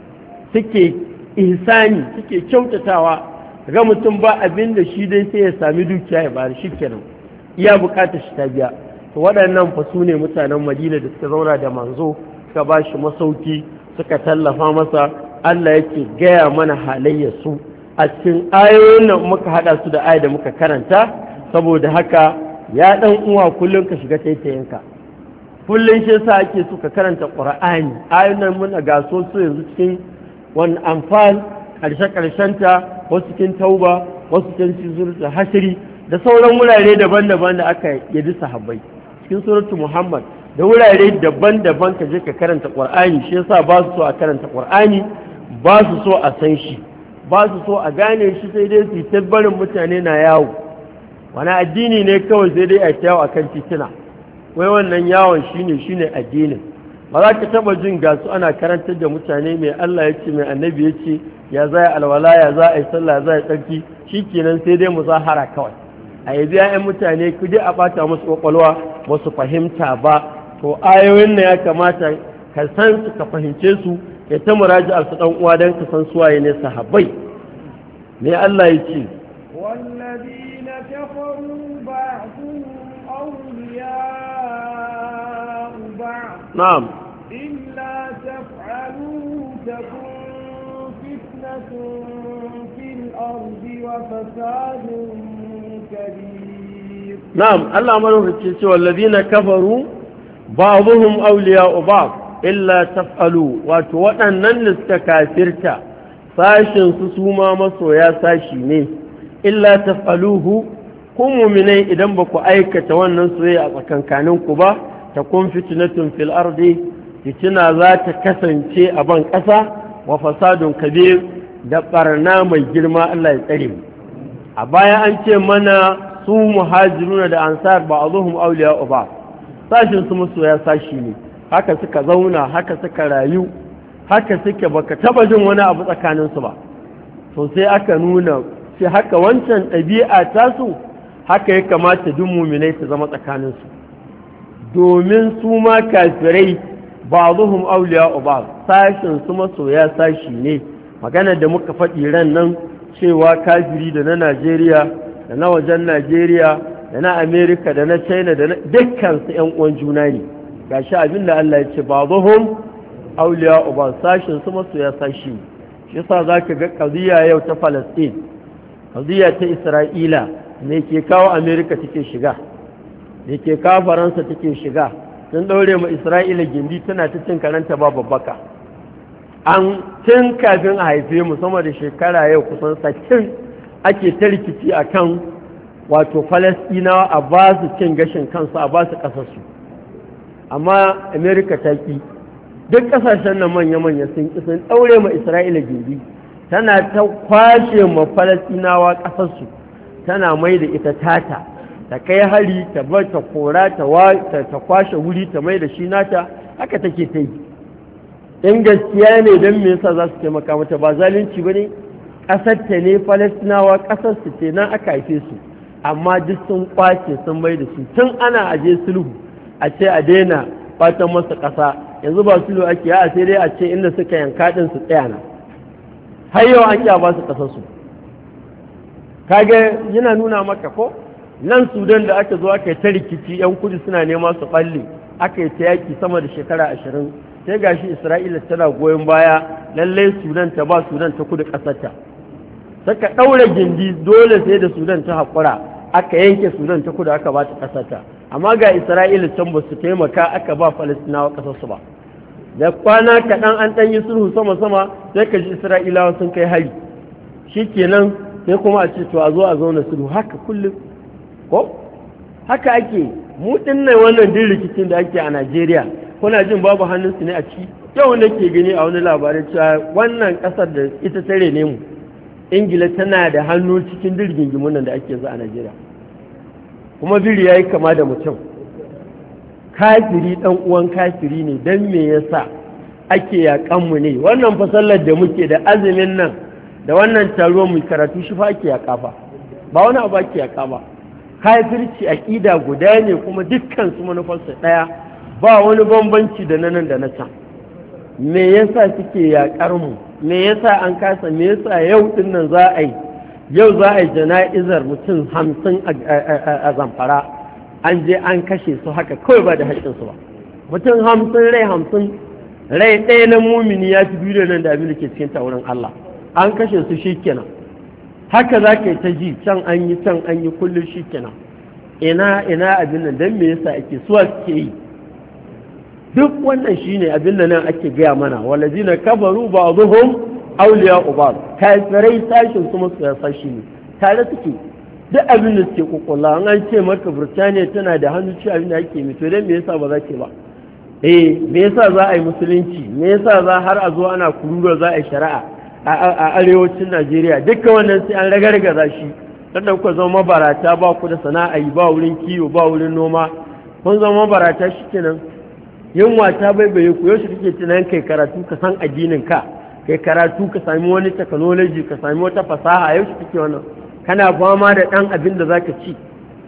suke ihsani suke kyautatawa ga mutum ba abin da shi dai sai ya sami dukiya ya bari shikenan iya bukatar shi ta biya to waɗannan fa su ne mutanen Madina da suka zauna da manzo suka ba shi masauki suka tallafa masa Allah yake gaya mana halayyar su a cikin ayoyin nan muka hada su da ayat da muka karanta saboda haka ya dan uwa kullun ka shiga taitayinka kullun shi yasa ake so ka karanta Qur'ani ayoyin nan mun ga so su yanzu cikin wannan anfal karshe karshenta wasu cikin tauba wasu cikin suratul hasri da sauran wurare daban-daban da aka yabi sahabbai cikin suratul Muhammad da wurare daban-daban ka je ka karanta Qur'ani shi yasa ba su so a karanta Qur'ani ba su so a san shi ba su so a gane shi sai dai su tabbarin mutane na yawo wani addini ne kawai sai dai a yawo akan titina wai wannan yawon shine shine addinin ba za ka taba jin gasu ana karantar da mutane mai Allah ya ce mai annabi ya ce ya za a alwala ya za a yi sallah za a yi tsarki shikenan sai dai muzahara kawai a yabi ‘ya'yan mutane ku je a ɓata musu ƙwaƙwalwa ba su fahimta ba to ayoyin na ya kamata ka san su ka fahimce su ya ta muraji a su uwa don ka san suwaye ne sahabbai me Allah ya ce والذين كفروا بعضهم أولياء بعض نعم إلا تفعلوا تكن فتنة في الأرض وفساد كبير نعم الله أمره في والذين كفروا بعضهم أولياء بعض إلا تفعلوا وتوأنا نستكاثرت sashin su su ma masoya sashi ne illa taf'aluhu kun mu'minai idan ba ku aikata wannan soyayya a tsakankanin ku ba ta kun fitnatun fil ardi fitina za ta kasance a ban ƙasa wa fasadun kabir da barna mai girma Allah ya tsare mu a baya an ce mana su muhajiruna da ansar ba'dhum awliya'u ba sashin su masoya sashi ne haka suka zauna haka suka rayu haka suke baka taba jin wani abu tsakaninsu ba to sai aka nuna sai haka wancan ɗabi'a tasu haka ya kamata duk muminai su zama tsakaninsu domin su ma kafirai ba zuhum auliya ba sashin su masoya sashi ne magana da muka faɗi ran nan cewa kafiri da na Najeriya da na wajen Najeriya da na Amerika da na China da dukkan su ƴan uwan juna ne gashi abinda Allah ya ce ba zuhum auliya uba sashin su masu ya sashi shi yasa zaka ga qadiya yau ta Palestine qadiya ta Isra'ila ne ke kawo America take shiga ne ke kawo Faransa take shiga sun daure ma Isra'ila gindi tana ta cin karanta ba babbaka an tun kafin a haife mu sama da shekara yau kusan sakin ake ta rikici akan wato Palestinawa a ba su cin gashin kansu a ba su kasarsu amma America ta ki duk kasashen nan manya-manya sun ƙi sun ɗaure ma Isra'ila gindi tana ta kwashe ma Falastinawa ƙasarsu tana mai da ita tata ta kai hari ta bar ta kora ta kwashe wuri ta mai da shi nata haka take ta yi in gaskiya ne don me yasa za su taimaka mata ba zalunci ba ne ƙasar ta ne Falastinawa ƙasar su ce nan aka haife su amma duk sun kwace sun mai da shi tun ana aje sulhu a ce a daina fatan masa ƙasa yanzu ba su ake ya sai dai a ce inda suka yanka din su tsaya na har yau an kiya ba su kasar su kage yana nuna maka ko nan Sudan da aka zo aka yi ta rikici yan kudu suna nema su balle aka yi ta yaki sama da shekara ashirin sai gashi Isra'ila tana goyon baya lalle Sudan ta ba Sudan ta kudu kasarta saka daure gindi dole sai da Sudan ta hakura aka yanke Sudan ta kudu aka ba ta kasarta amma ga Isra'ila can ba su taimaka aka ba Falastinawa kasar su ba da kwana kaɗan an ɗan yi sulhu sama-sama sai ka ji isra'ilawa sun kai hari shi kenan sai kuma a ce to a zo a zauna sulhu haka kullum ko haka ake mu dinnan wannan din rikicin da ake a Najeriya kuna jin babu hannunsu ne a ciki yau da ke gani a wani labarin cewa wannan kasar da ita tare ne mu Ingila tana da hannu cikin dirgingimun nan da ake za a Najeriya kuma biri yayi kama da mutum kafiri dan uwan kafiri ne dan me yasa ake yakan mu ne wannan fasallar da muke da azumin nan da wannan taruwar mu karatu shi fa ake yaka fa ba wani abu ake yaka ba kafirci aqida guda ne kuma dukkan su manufarsu daya ba wani bambanci da nan da na can me yasa suke yakar mu me yasa an kasa me yasa yau din nan za a yi yau za a yi jana'izar mutum hamsin a Zamfara an je an kashe su haka kawai ba da haƙƙinsu ba mutum hamsin rai hamsin rai ɗaya na mumini ya fi biyu nan da abin da ke cikin taurin Allah an kashe su shi kenan haka za ka yi ta ji can an yi can an yi kullum shi kenan ina ina abin nan don me yasa ake suwa suke yi duk wannan shi ne abin da nan ake gaya mana walazina kafaru ba'dhum awliya'u ba'd kafirai sashin su musu sashi ne tare suke duk abin da suke kokolla an ce maka Burtaniya tana da hannu ci abin da ake mi to dan me yasa ba za ke ba eh me yasa za a yi musulunci me yasa za har a zo ana kurura za a yi shari'a a arewacin Najeriya dukkan wannan sai an ragargaza shi kada ku zama mabarata ba ku da sana'a yi ba wurin kiwo ba wurin noma kun zama mabarata shikenan yunwa ta baibaye ku yau shi kake tunanin kai karatu ka san addinin ka kai karatu ka sami wani technology ka sami wata fasaha yau shi kake wannan kana fama da dan abin da zaka ci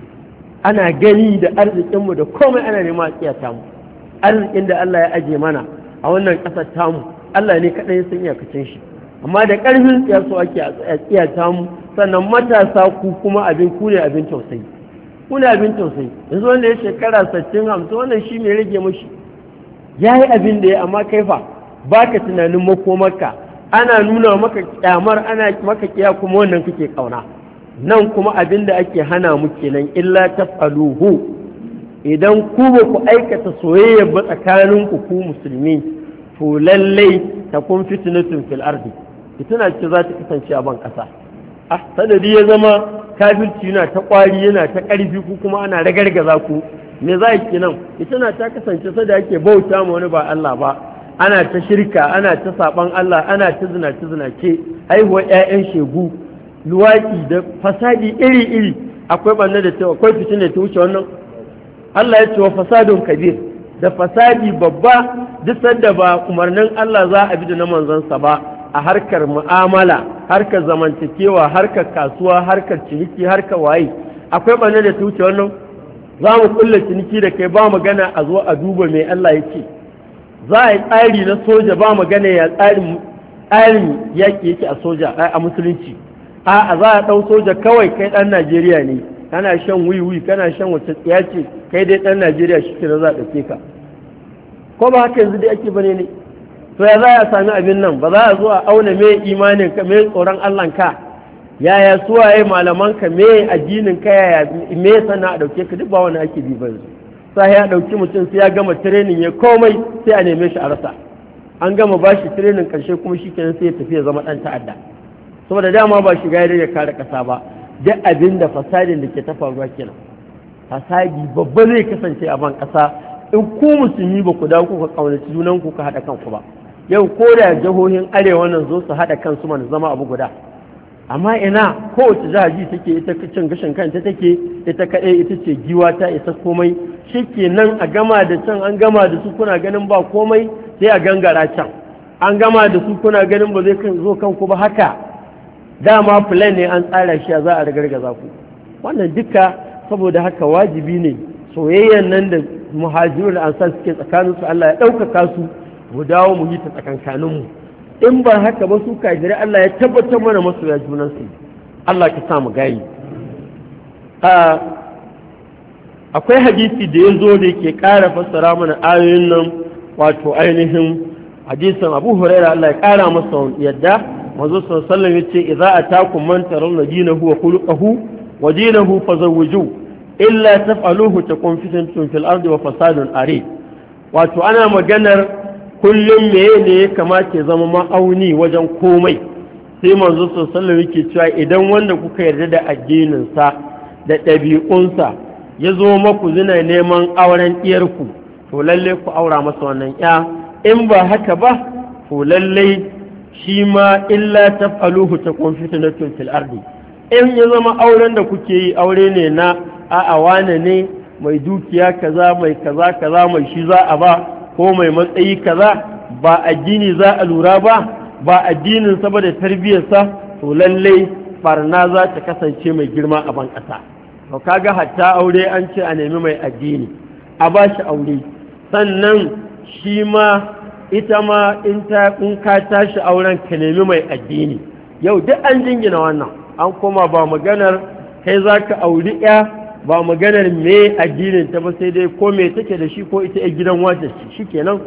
ana gani da arzikin mu da komai ana nema a tsiyata mu arzikin da Allah ya aje mana a wannan kasar tamu Allah ne kadai san iyakacin shi amma da ƙarfin tsiyarsu ake a tsiyata mu sannan matasa ku kuma abin ku ne abin tausayi ku ne abin tausayi yanzu wanda ya shekara sittin hamsin wannan shi mai rage mashi ya yi abin da ya amma kai fa ba ka tunanin makomarka ana nuna maka kyamar ana maka kiya kuma wannan kake kauna nan kuma abin da ake hana mu kenan illa taf'aluhu idan ku ba ku aikata soyayya ba tsakaninku ku musulmi to lallai takun fitnatun fil ardi fitina ce za ta kasance a ban ƙasa ah sadari ya zama kafirci yana ta ƙwari yana ta ƙarfi ku kuma ana ragargaza ku me za ki nan fitina ta kasance sada ake bauta ma wani ba Allah ba ana ta shirka ana ta saban Allah ana ta zina ta zina ce haihuwar ƴaƴan shegu luwaki da fasadi iri iri akwai banna da ta akwai fitina ta wuce wannan Allah ya ce wa fasadun kabir da fasadi babba duk sanda ba umarnin Allah za a bi da na manzansa ba a harkar mu'amala harkar zamantakewa harkar kasuwa harkar ciniki harkar waye akwai bane da tuce wannan za mu kulle ciniki da kai ba magana a zo a duba mai Allah ya ce za a yi tsari na soja ba magana ya tsarin tsarin yaƙi yake a soja a musulunci a za a ɗau soja kawai kai ɗan Najeriya ne kana shan wiwi kana shan wace tsiya ce kai dai ɗan Najeriya shi ke za a ɗauke ka ko ba haka yanzu dai ake bane ne to ya za a sami abin nan ba za a zo a auna me imanin ka me tsoron Allah ka yaya suwaye malaman ka me addinin ka yaya me sana a dauke ka duk ba wani ake bi ba yanzu sai ya dauki mutum sai ya gama training ya komai sai a neme shi a rasa an gama ba shi training karshe kuma shi kenan sai ya tafi ya zama dan ta'adda saboda dama ba shiga ya kare kasa ba duk abin da fasadin da ke ta faruwa kenan fasadi babba zai kasance a ban kasa in ku musulmi ba ku dawo kuka kaunaci junan ku ka haɗa kanku ba yau ko da jihohin arewa nan zo su haɗa kansu mana zama abu guda amma ina kowace jiha ji take ita cin gashin kanta take ita kaɗai ita ce giwa ta isa komai shi nan a gama da can an gama da su kuna ganin ba komai sai a gangara can an gama da su kuna ganin ba zai zo kanku ba haka dama plan ne an tsara shi za a ragargaza ku wannan duka saboda haka wajibi ne soyayyan nan da muhajirul ansar suke tsakaninsu Allah ya ɗaukaka su mu dawo mu yi ta tsakankaninmu in ba haka ba su kafirai Allah ya tabbatar mana masoya junansu Allah ka sa mu gani akwai hadisi da ya zo da yake ƙara fassara mana ayoyin nan wato ainihin hadisin Abu Hurairah Allah ya ƙara masa yadda manzo sallallahu alaihi wasallam yace idza atakum man tarawna dinahu wa khuluquhu wa dinahu fazawwiju illa taf'aluhu takun fitnatun fil ardi wa fasadun arid wato ana maganar kullum meye ne ya kamata ya zama ma'auni wajen komai. Sai manzo sallallahu alaihi yake cewa idan wanda kuka yarda da addininsa da ɗabi'unsa ya zo maku zina neman auren ɗiyarku, to lalle ku aura masa wannan ya. In ba haka ba, to lalle shi ma illa taf'aluhu takun fitnatun fil ardi. In ya zama auren da kuke yi aure ne na a'a wane ne mai dukiya kaza mai kaza kaza mai shi za a ba, ko mai matsayi kaza, ba addini za a lura ba, ba addinin saboda tarbiyarsa, to lalle barna za ta kasance mai girma a ban ƙasa. to kaga hatta aure an ce a nemi mai addini a ba shi aure, sannan shi ma ita ma in ta in ka tashi auren ka nemi mai addini. Yau duk an jingina wannan, an koma ba maganar kai za ka auri ya, ba maganar me addinin ta ba, sai dai ko me take da shi ko ita ya gidan wajen shi kenan.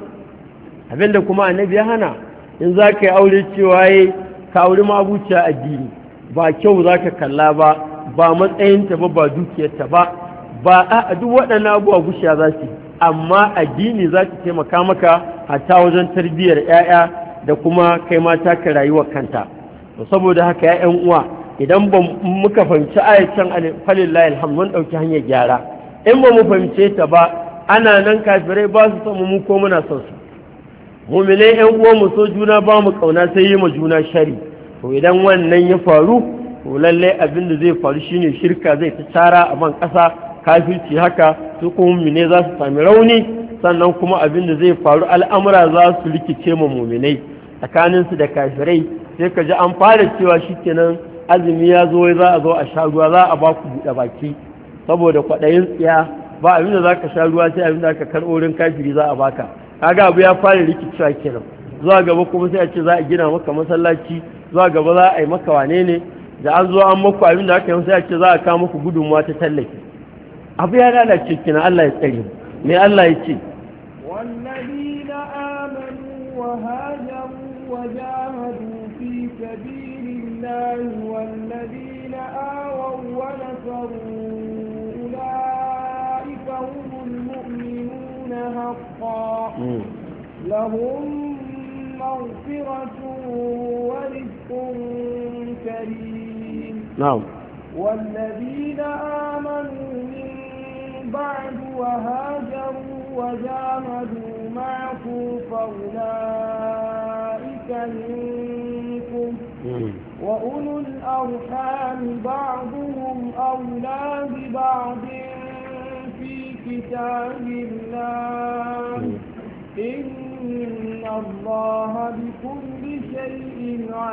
Abinda kuma annabi ya hana, in za ka yi aure cewa ya ka auri mabuciya addini, ba kyau za ka kalla ba, ba matsayinta ba, ba dukiyarta ba, ba a duk waɗannan abubuwa gushiya za su, amma addini za ta taimaka maka hatta wajen tarbiyyar 'ya'ya da kuma kai mata ka rayuwar kanta. To saboda haka ya 'yan uwa, idan ba muka fahimci ayatan falillahi alhamdu mun ɗauki hanyar gyara, in ba mu fahimce ta ba ana nan kafirai ba su samu mu ko muna son su, mu'minai 'yan uwa mu so juna ba mu kauna sai yi ma juna shari. To idan wannan ya faru, to lallai abin da zai faru shine shirka zai ta tara a ban ƙasa, kafirci haka, su kuma mu'minai za su sami rauni, sannan kuma abin da zai faru al'amura za su rikice ma mu'minai tsakaninsu da kafirai. Sai ka ji an fara cewa shikenan azumi ya zo za a zo a sha ruwa, za a ba ku buɗe baki saboda kwaɗayin tsiya, ba abin da za ka sha ruwa sai abin da aka karɓo wurin kafiri za a baka. Kaga abu ya fara rikicewa kenan. Zuwa gaba kuma sai a ce za a gina maka masallaci, zuwa gaba za a yi maka wane ne, da an zo an maku abin da aka yi sai a ce za a kawo muku gudunmuwa ta tallafi. Abu ya lalace kenan, Allah ya tsare me Allah ya ce والذين آمنوا وهاجروا وجاهدوا في سبيل الله والذين آووا ونصروا أولئك هم المؤمنون حقا لهم مغفرة ورزق كريم. نعم. والذين آمنوا من بعد وهاجروا وجاهدوا معكم فأولئك منكم وأولو الأرحام بعضهم أولى ببعض في كتاب الله إن الله بكل شيء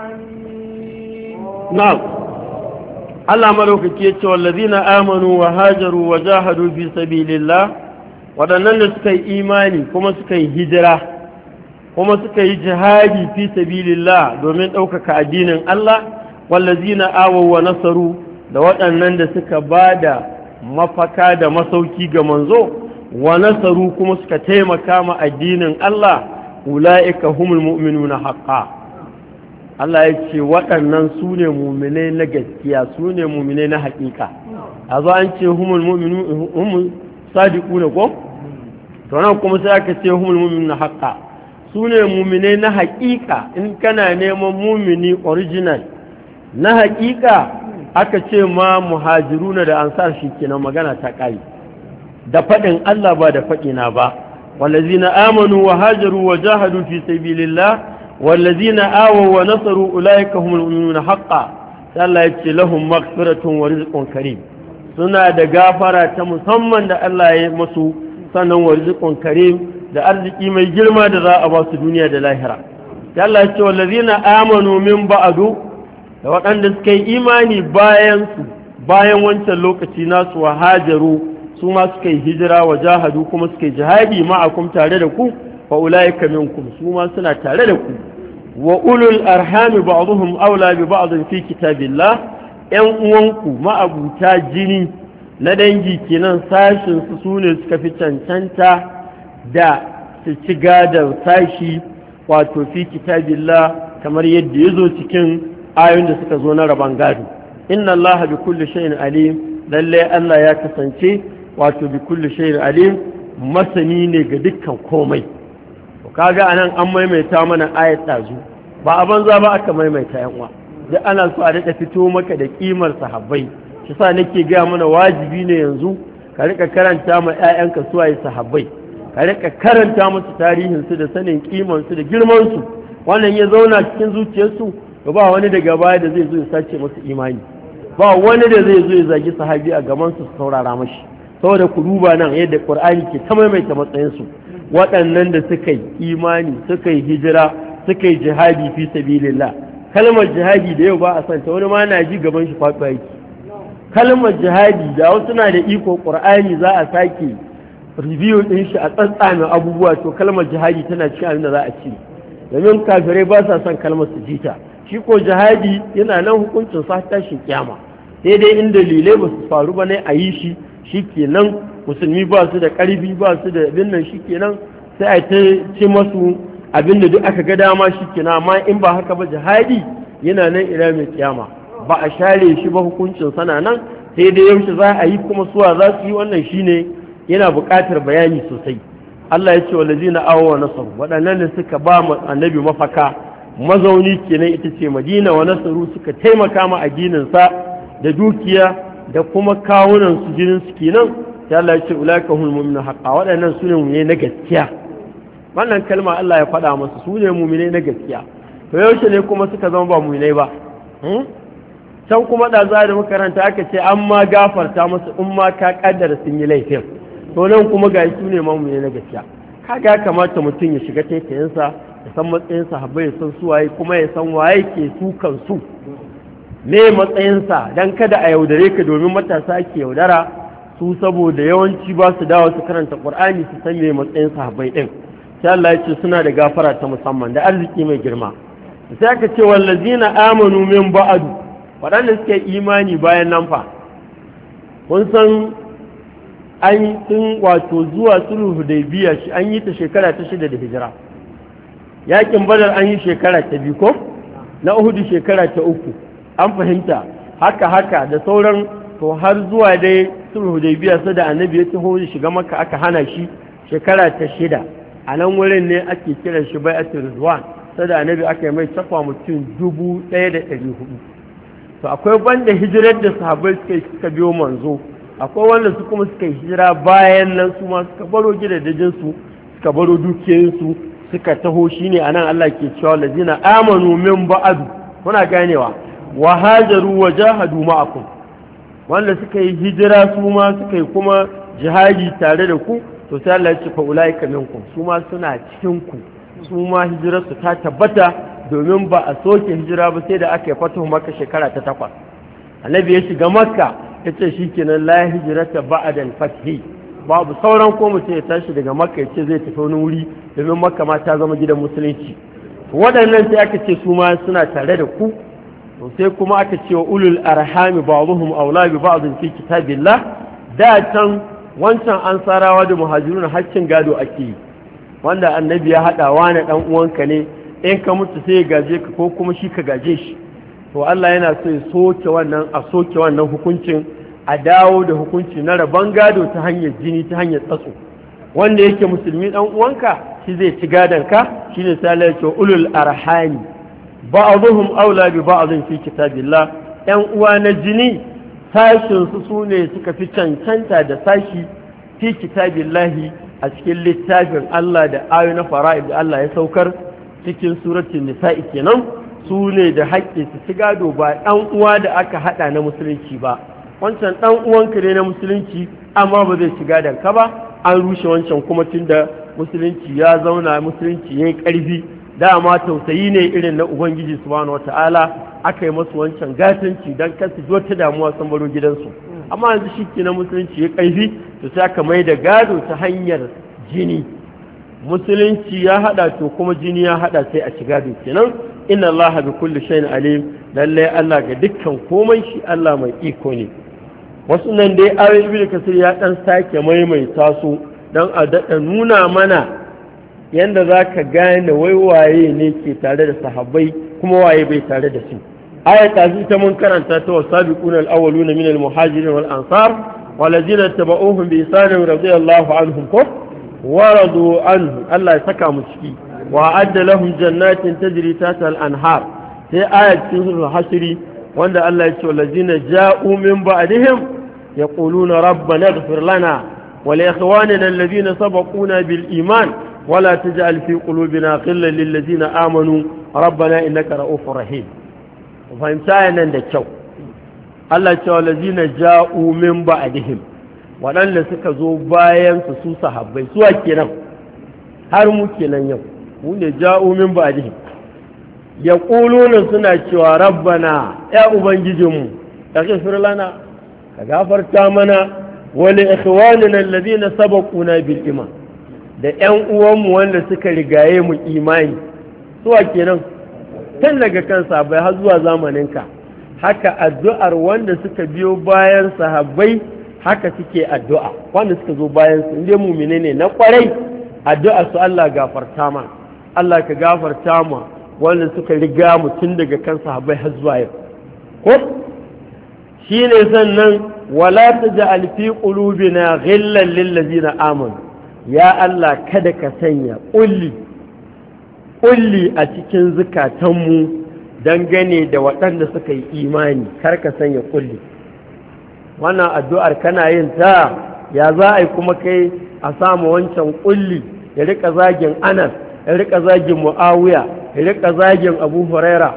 عليم. نعم. Allah madaukaki ya ce wallazina amanu wa hajaru wa jahadu fi sabilillah, waɗannan da suka yi imani kuma suka yi hijira kuma suka yi jihadi fi sabilillah domin ɗaukaka addinin Allah, wallazina awaw wa nasaru, da waɗannan da suka bada mafaka da masauki ga manzo wa nasaru kuma suka taimaka ma addinin Allah, ulaika humul mu'minuna haqqan. Allah ya ce waɗannan su ne muminai na gaskiya, su ne muminai na haƙiƙa. A zo an ce humul mu'minu humul sadiqu ne ko? To nan kuma sai aka ce humul mu'minu na haƙa. Su ne muminai na haƙiƙa. In kana neman mumini original na haƙiƙa, aka ce ma muhajiruna da ansar shi kenan magana ta ƙari. Da faɗin Allah ba da faɗina ba. Wallazina amanu wa hajaru wa jahadu fi sabilillah والذين آووا ونصروا أولئك هم المؤمنون حقا. الله يجزي لهم مغفرة ورزق كريم. suna da gafara ta musamman da Allah ya masu, sannan wa rizqun karim, da arziki mai girma da za a ba su duniya da lahira. Allah ya ce wallazina amanu min ba'du, da waɗanda suka yi imani bayan su bayan wancan lokaci nasu, wa hajaru su ma suka yi hijira, wa jahadu kuma suka yi jihadi ma'akum tare da ku, fa ulaika minkum su ma suna tare da ku. Wa ulul arhami ba'dhum aula bi ba'd fi kitabillah, yan uwanku ma'abuta jini na dangi kenan sashin su sune suka fi cancanta da su ci gadar sashi, wato fi kitabillah, kamar yadda yazo cikin ayoyin da suka zo na raban gado. Inna allaha bi kulli shay'in alim, lalle Allah ya kasance wato bi kulli shay'in alim, masani ne ga dukkan komai. kaga anan an maimaita mana ayat tazu ba a banza ba aka maimaita yan uwa da ana so a daɗa fito maka da kimar sahabbai shi sa nake gaya mana wajibi ne yanzu ka rika karanta ma ƴaƴanka suwaye sahabbai ka rika karanta musu tarihin su da sanin kimar su da girman su wannan ya zauna cikin zuciyarsu ba wani daga baya da zai zo ya sace musu imani ba wani da zai zo ya zagi sahabi a gaban su saurara mashi saboda ku duba nan yadda Qur'ani ke ta maimaita matsayin su waɗannan da suka yi imani suka yi hijira suka yi jihadi fi sabilillah kalmar jihadi da yau ba a santa wani ma na ji gaban shi faɗuwa yake kalmar jihadi da wasu na da iko Qur'ani za a sake review din shi a tsantsame abubuwa to kalmar jihadi tana cikin abin da za a ci domin kafirai ba sa son kalmar su jita shi ko jihadi yana nan hukuncin sa tashin kiyama sai dai in dalilai ba su faru ba ne a yi shi shikenan musulmi ba su da ƙarfi ba su da abin nan shikenan sai a ta ce masu abin da duk aka ga dama shikenan amma in ba haka ba jihadi yana nan ila mai kiyama ba a share shi ba hukuncin sana nan sai dai yaushe za a yi kuma suwa za su yi wannan shine yana buƙatar bayani sosai Allah ya ce wa lazina awa nasaru waɗannan da suka ba annabi mafaka mazauni kenan ita ce Madina wa nasaru suka taimaka ma addinin sa da dukiya da kuma kawunan su jinin su kenan sai Allah ya ce ulaika hul mu'minun haqqan waɗannan su ne mu'mine na gaskiya wannan kalma Allah ya faɗa musu su ne mu'mine na gaskiya to yaushe ne kuma suka zama ba mu'minai ba can kuma da za da makaranta aka ce an ma gafarta musu in ma ka kaddara sun yi laifin to nan kuma ga su ne mamu ne na gaskiya kaga kamata mutum ya shiga taitayensa ya san matsayinsa habbai ya san suwaye kuma ya san waye ke su kansu me matsayinsa dan kada a yaudare ka domin matasa ke yaudara su saboda yawanci ba su dawo su karanta Qur'ani su san me matsayin sahabbai din sai Allah ya ce suna da gafara ta musamman da arziki mai girma sai aka ce wallazina amanu min ba'du waɗanda suke imani bayan nan fa kun san an yi tun wato zuwa sulhu hudaybiya shi an yi ta shekara ta shida da hijira yakin badar an yi shekara ta biyu ko na uhudu shekara ta uku an fahimta haka haka da sauran to har zuwa dai sulhu hudaybiya sai da annabi ya taho shiga maka aka hana shi shekara ta shida a nan wurin ne ake kiran shi bai'atul ridwan sai da annabi aka yi mai takwa mutum dubu ɗaya da ɗari hudu to akwai banda hijirar da sahabbai suka suka biyo manzo akwai wanda su kuma suka hijira bayan nan su ma suka baro gidajen su suka baro dukiyoyin su suka taho shine anan Allah ke cewa lazina amanu min ba'd kuna ganewa wa hajaru wa jahadu ma'akum wanda suka yi hijira su ma suka yi kuma jihadi tare da ku to sai Allah ya ce fa ulaika minkum su ma suna cikin ku su ma hijirar su ta tabbata domin ba a soke hijira ba sai da aka yi fatuhu maka shekara ta takwas annabi ya shiga makka ya ce shi kenan la hijirata ba'da al-fathi babu sauran ko mutum ya tashi daga makka ya ce zai tafi wani wuri domin makka ma ta zama gidan musulunci waɗannan sai aka ce su ma suna tare da ku to sai kuma aka ce wa ulul arhami ba'dhum awla bi ba'd fi kitabillah da can wancan ansarawa da muhajirun haccin gado ake yi wanda annabi ya haɗa wani ɗan uwanka ne in ka mutu sai ya gaje ka ko kuma shi ka gaje shi to Allah yana so ya soke wannan a soke wannan hukuncin a dawo da hukunci na rabon gado ta hanyar jini ta hanyar tsatso wanda yake musulmi ɗan uwanka shi zai ci gadon ka shine sai Allah ya ce ulul arhami ba'dhum aula bi ba'dhin fi kitabillah ɗan uwa na jini sashin su sune suka fi cancanta da sashi fi kitabillahi a cikin littafin Allah da ayoyi na fara'id da Allah ya saukar cikin suratul nisa'i kenan su ne da haƙƙi su ci gado ba ɗan uwa da aka haɗa na musulunci ba wancan ɗan uwanka ne na musulunci amma ba zai ci gadon ka ba an rushe wancan kuma tunda musulunci ya zauna musulunci ya yi ƙarfi dama tausayi ne irin na ubangiji subhanahu wata'ala aka yi masu wancan gatanci don kasu ji wata damuwa sun baro gidansu amma yanzu shi ke na musulunci ya ƙarfi to sai aka mai da gado ta hanyar jini musulunci ya hada to kuma jini ya hada sai a ci gado kenan inna Allah bi kulli shay'in alim lalle Allah ga dukkan komai shi Allah mai iko ne wasu nan dai ayoyi ibnu kasir ya dan sake maimaita su dan a dada nuna mana yanda zaka gane wai waye ne ke tare da sahabbai kuma waye bai tare da su ayata zai ta mun karanta ta wasabiquna al-awwaluna min al-muhajirin wal ansar walladhina tabauhum bi ihsan radiyallahu anhum ko waradu anhu Allah ya saka mu ciki wa adda lahum jannatin tajri tahta al-anhar sai ayat cikin hasri wanda Allah ya ce wallazina ja'u min ba'dihim yaquluna rabbana ighfir lana wa li ikhwanina alladhina sabaquna bil iman wa la taj'al fi qulubina ghillan lil ladzina amanu rabbana innaka ra'ufur rahim fahimta nan da kyau Allah ya ce wallazina ja'u min ba'dihim waɗanda suka zo bayan su su sahabbai su kenan har mu kenan yau mu ne ja'u min ba'dihim yaquluna suna cewa rabbana ya ubangijinmu taghfir lana ka gafarta mana wa li ikhwanina alladhina sabaquna bil iman da ƴan uwanmu wanda suka rigaye mu imani su kenan tun daga kan sahabbai har zuwa zamaninka haka addu'ar wanda suka biyo bayan sahabbai haka suke addu'a wanda suka zo bayan su inda mumine ne na kwarai addu'a su Allah gafarta ma Allah ka gafarta ma wanda suka riga mutum daga kan sahabbai har zuwa yau ko shine sannan wala taj'al fi qulubina ghillan lil ladina amanu ya Allah kada ka sanya kulli kulli a cikin zukatanmu dangane da waɗanda suka yi imani kar ka sanya kulli wannan addu'ar kana yin ta ya za a yi kuma kai a samu wancan kulli ya rika zagin Anas ya rika zagin Muawiya ya rika zagin Abu Huraira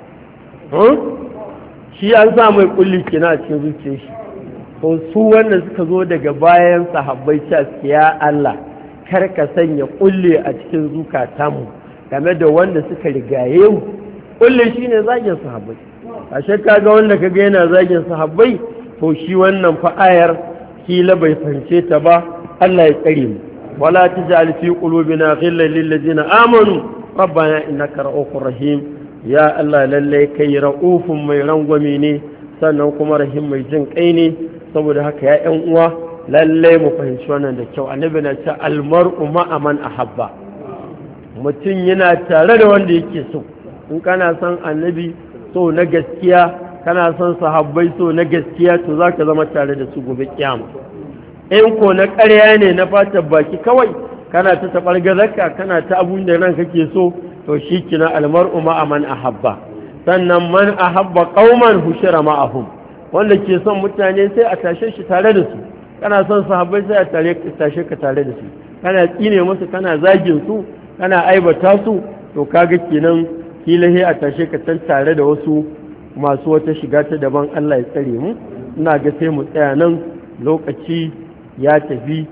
shi an sa mai kulli kina cikin zuciyar shi to su wanda suka zo daga bayan sahabbai ta ya Allah kar ka sanya kulli a cikin zukatanmu game da wanda suka rigaye mu kulli shine zagin sahabbai ashe kaga wanda kaga yana zagin sahabbai to shi wannan fa'ayar kila bai fahimce ta ba Allah ya tsare mu wala taj'al fi qulubina ghillan lil ladina amanu rabbana innaka ra'ufur rahim ya Allah lalle kai ra'ufun mai rangwame ne sannan kuma rahim mai jin kai ne saboda haka ya ƴan uwa lalle mu fahimci wannan da kyau annabi na ce almar'u ma'a man ahabba mutum yana tare da wanda yake so in kana son annabi so na gaskiya kana son sahabbai so na gaskiya to za ka zama tare da su gobe kiyama in ko na ƙarya ne na fatan baki kawai kana ta taɓar gazarka kana ta abun da ran kake so to shi kina almar'u ma'a man ahabba sannan man ahabba qauman hushira ma'ahum wanda ke son mutane sai a tashe shi tare da su kana son sahabbai sai a tare ka tashe ka tare da su kana tsine musu kana zagin su kana aibata su to kaga kenan kilahi a tashe ka can tare da wasu masu wata shiga ta daban Allah ya tsare mu ina ga sai mu tsaya nan lokaci ya tafi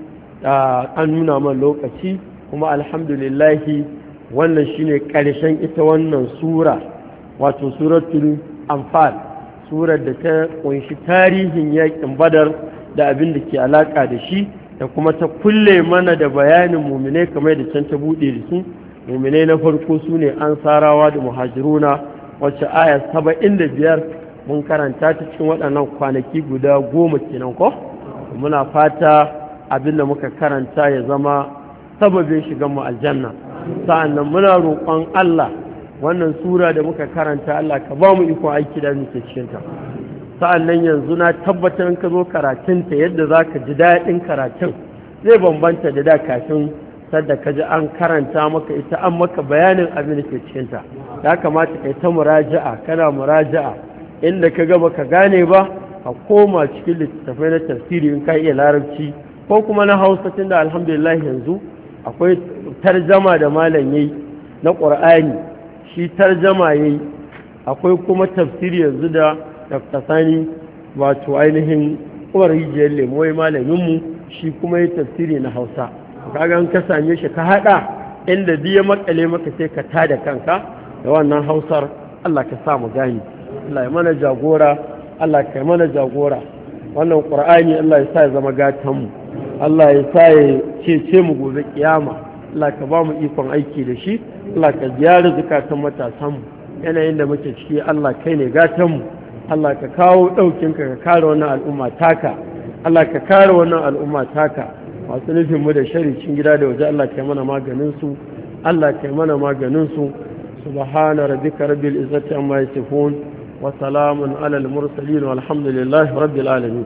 an nuna man lokaci kuma alhamdulillahi wannan shine ƙarshen ita wannan sura wato suratul anfal surar da ta kunshi tarihin yakin badar da abin da ke alaka da shi da kuma ta kulle mana da bayanin muminai kamar da can ta buɗe da su muminai na farko su ne ansarawa da muhajiruna wacce aya saba'in da biyar mun karanta ta cikin waɗannan kwanaki guda goma kenan ko muna fata abin da muka karanta ya zama sababin shigan mu aljanna sa'annan muna roƙon Allah wannan sura da muka karanta Allah ka ba mu iko aiki da muke cikin ta sa'annan yanzu na tabbatar ka zo karatunta yadda zaka ji daɗin karatun zai bambanta da da kafin sadda ka ji an karanta maka ita an maka bayanin abin da ke cikinta ya kamata kai ta muraja'a kana muraja'a inda ka gaba ka gane ba a koma cikin littattafai na tafsiri in ka iya larabci ko kuma na hausa tunda alhamdulillah yanzu akwai tarjama da malam yayi na qur'ani shi tarjama yayi akwai kuma tafsiri yanzu da Dr. Sani wato ainihin uwar hijiyar lemo malaminmu shi kuma yi tafsiri na hausa kaga an ka same shi ka hada inda biya makale maka sai ka tada kanka da wannan hausar Allah ka sa mu gani Allah ya mana jagora Allah ka mana jagora wannan qur'ani Allah ya sa ya zama gatan mu Allah ya sa ya cece mu gobe kiyama Allah ka ba mu ikon aiki da shi Allah ka gyara zakatan matasan mu yanayin da muke ciki Allah kai ne gatan mu Allah ka kawo daukin ka ka kare wannan al'umma taka Allah ka kare wannan al'umma taka masu nufin mu da sharicin gida da waje Allah kai mana maganin su Allah kai mana maganin su subhana rabbika rabbil izzati amma yasifun wa salamun alal mursalin walhamdulillahi rabbil alamin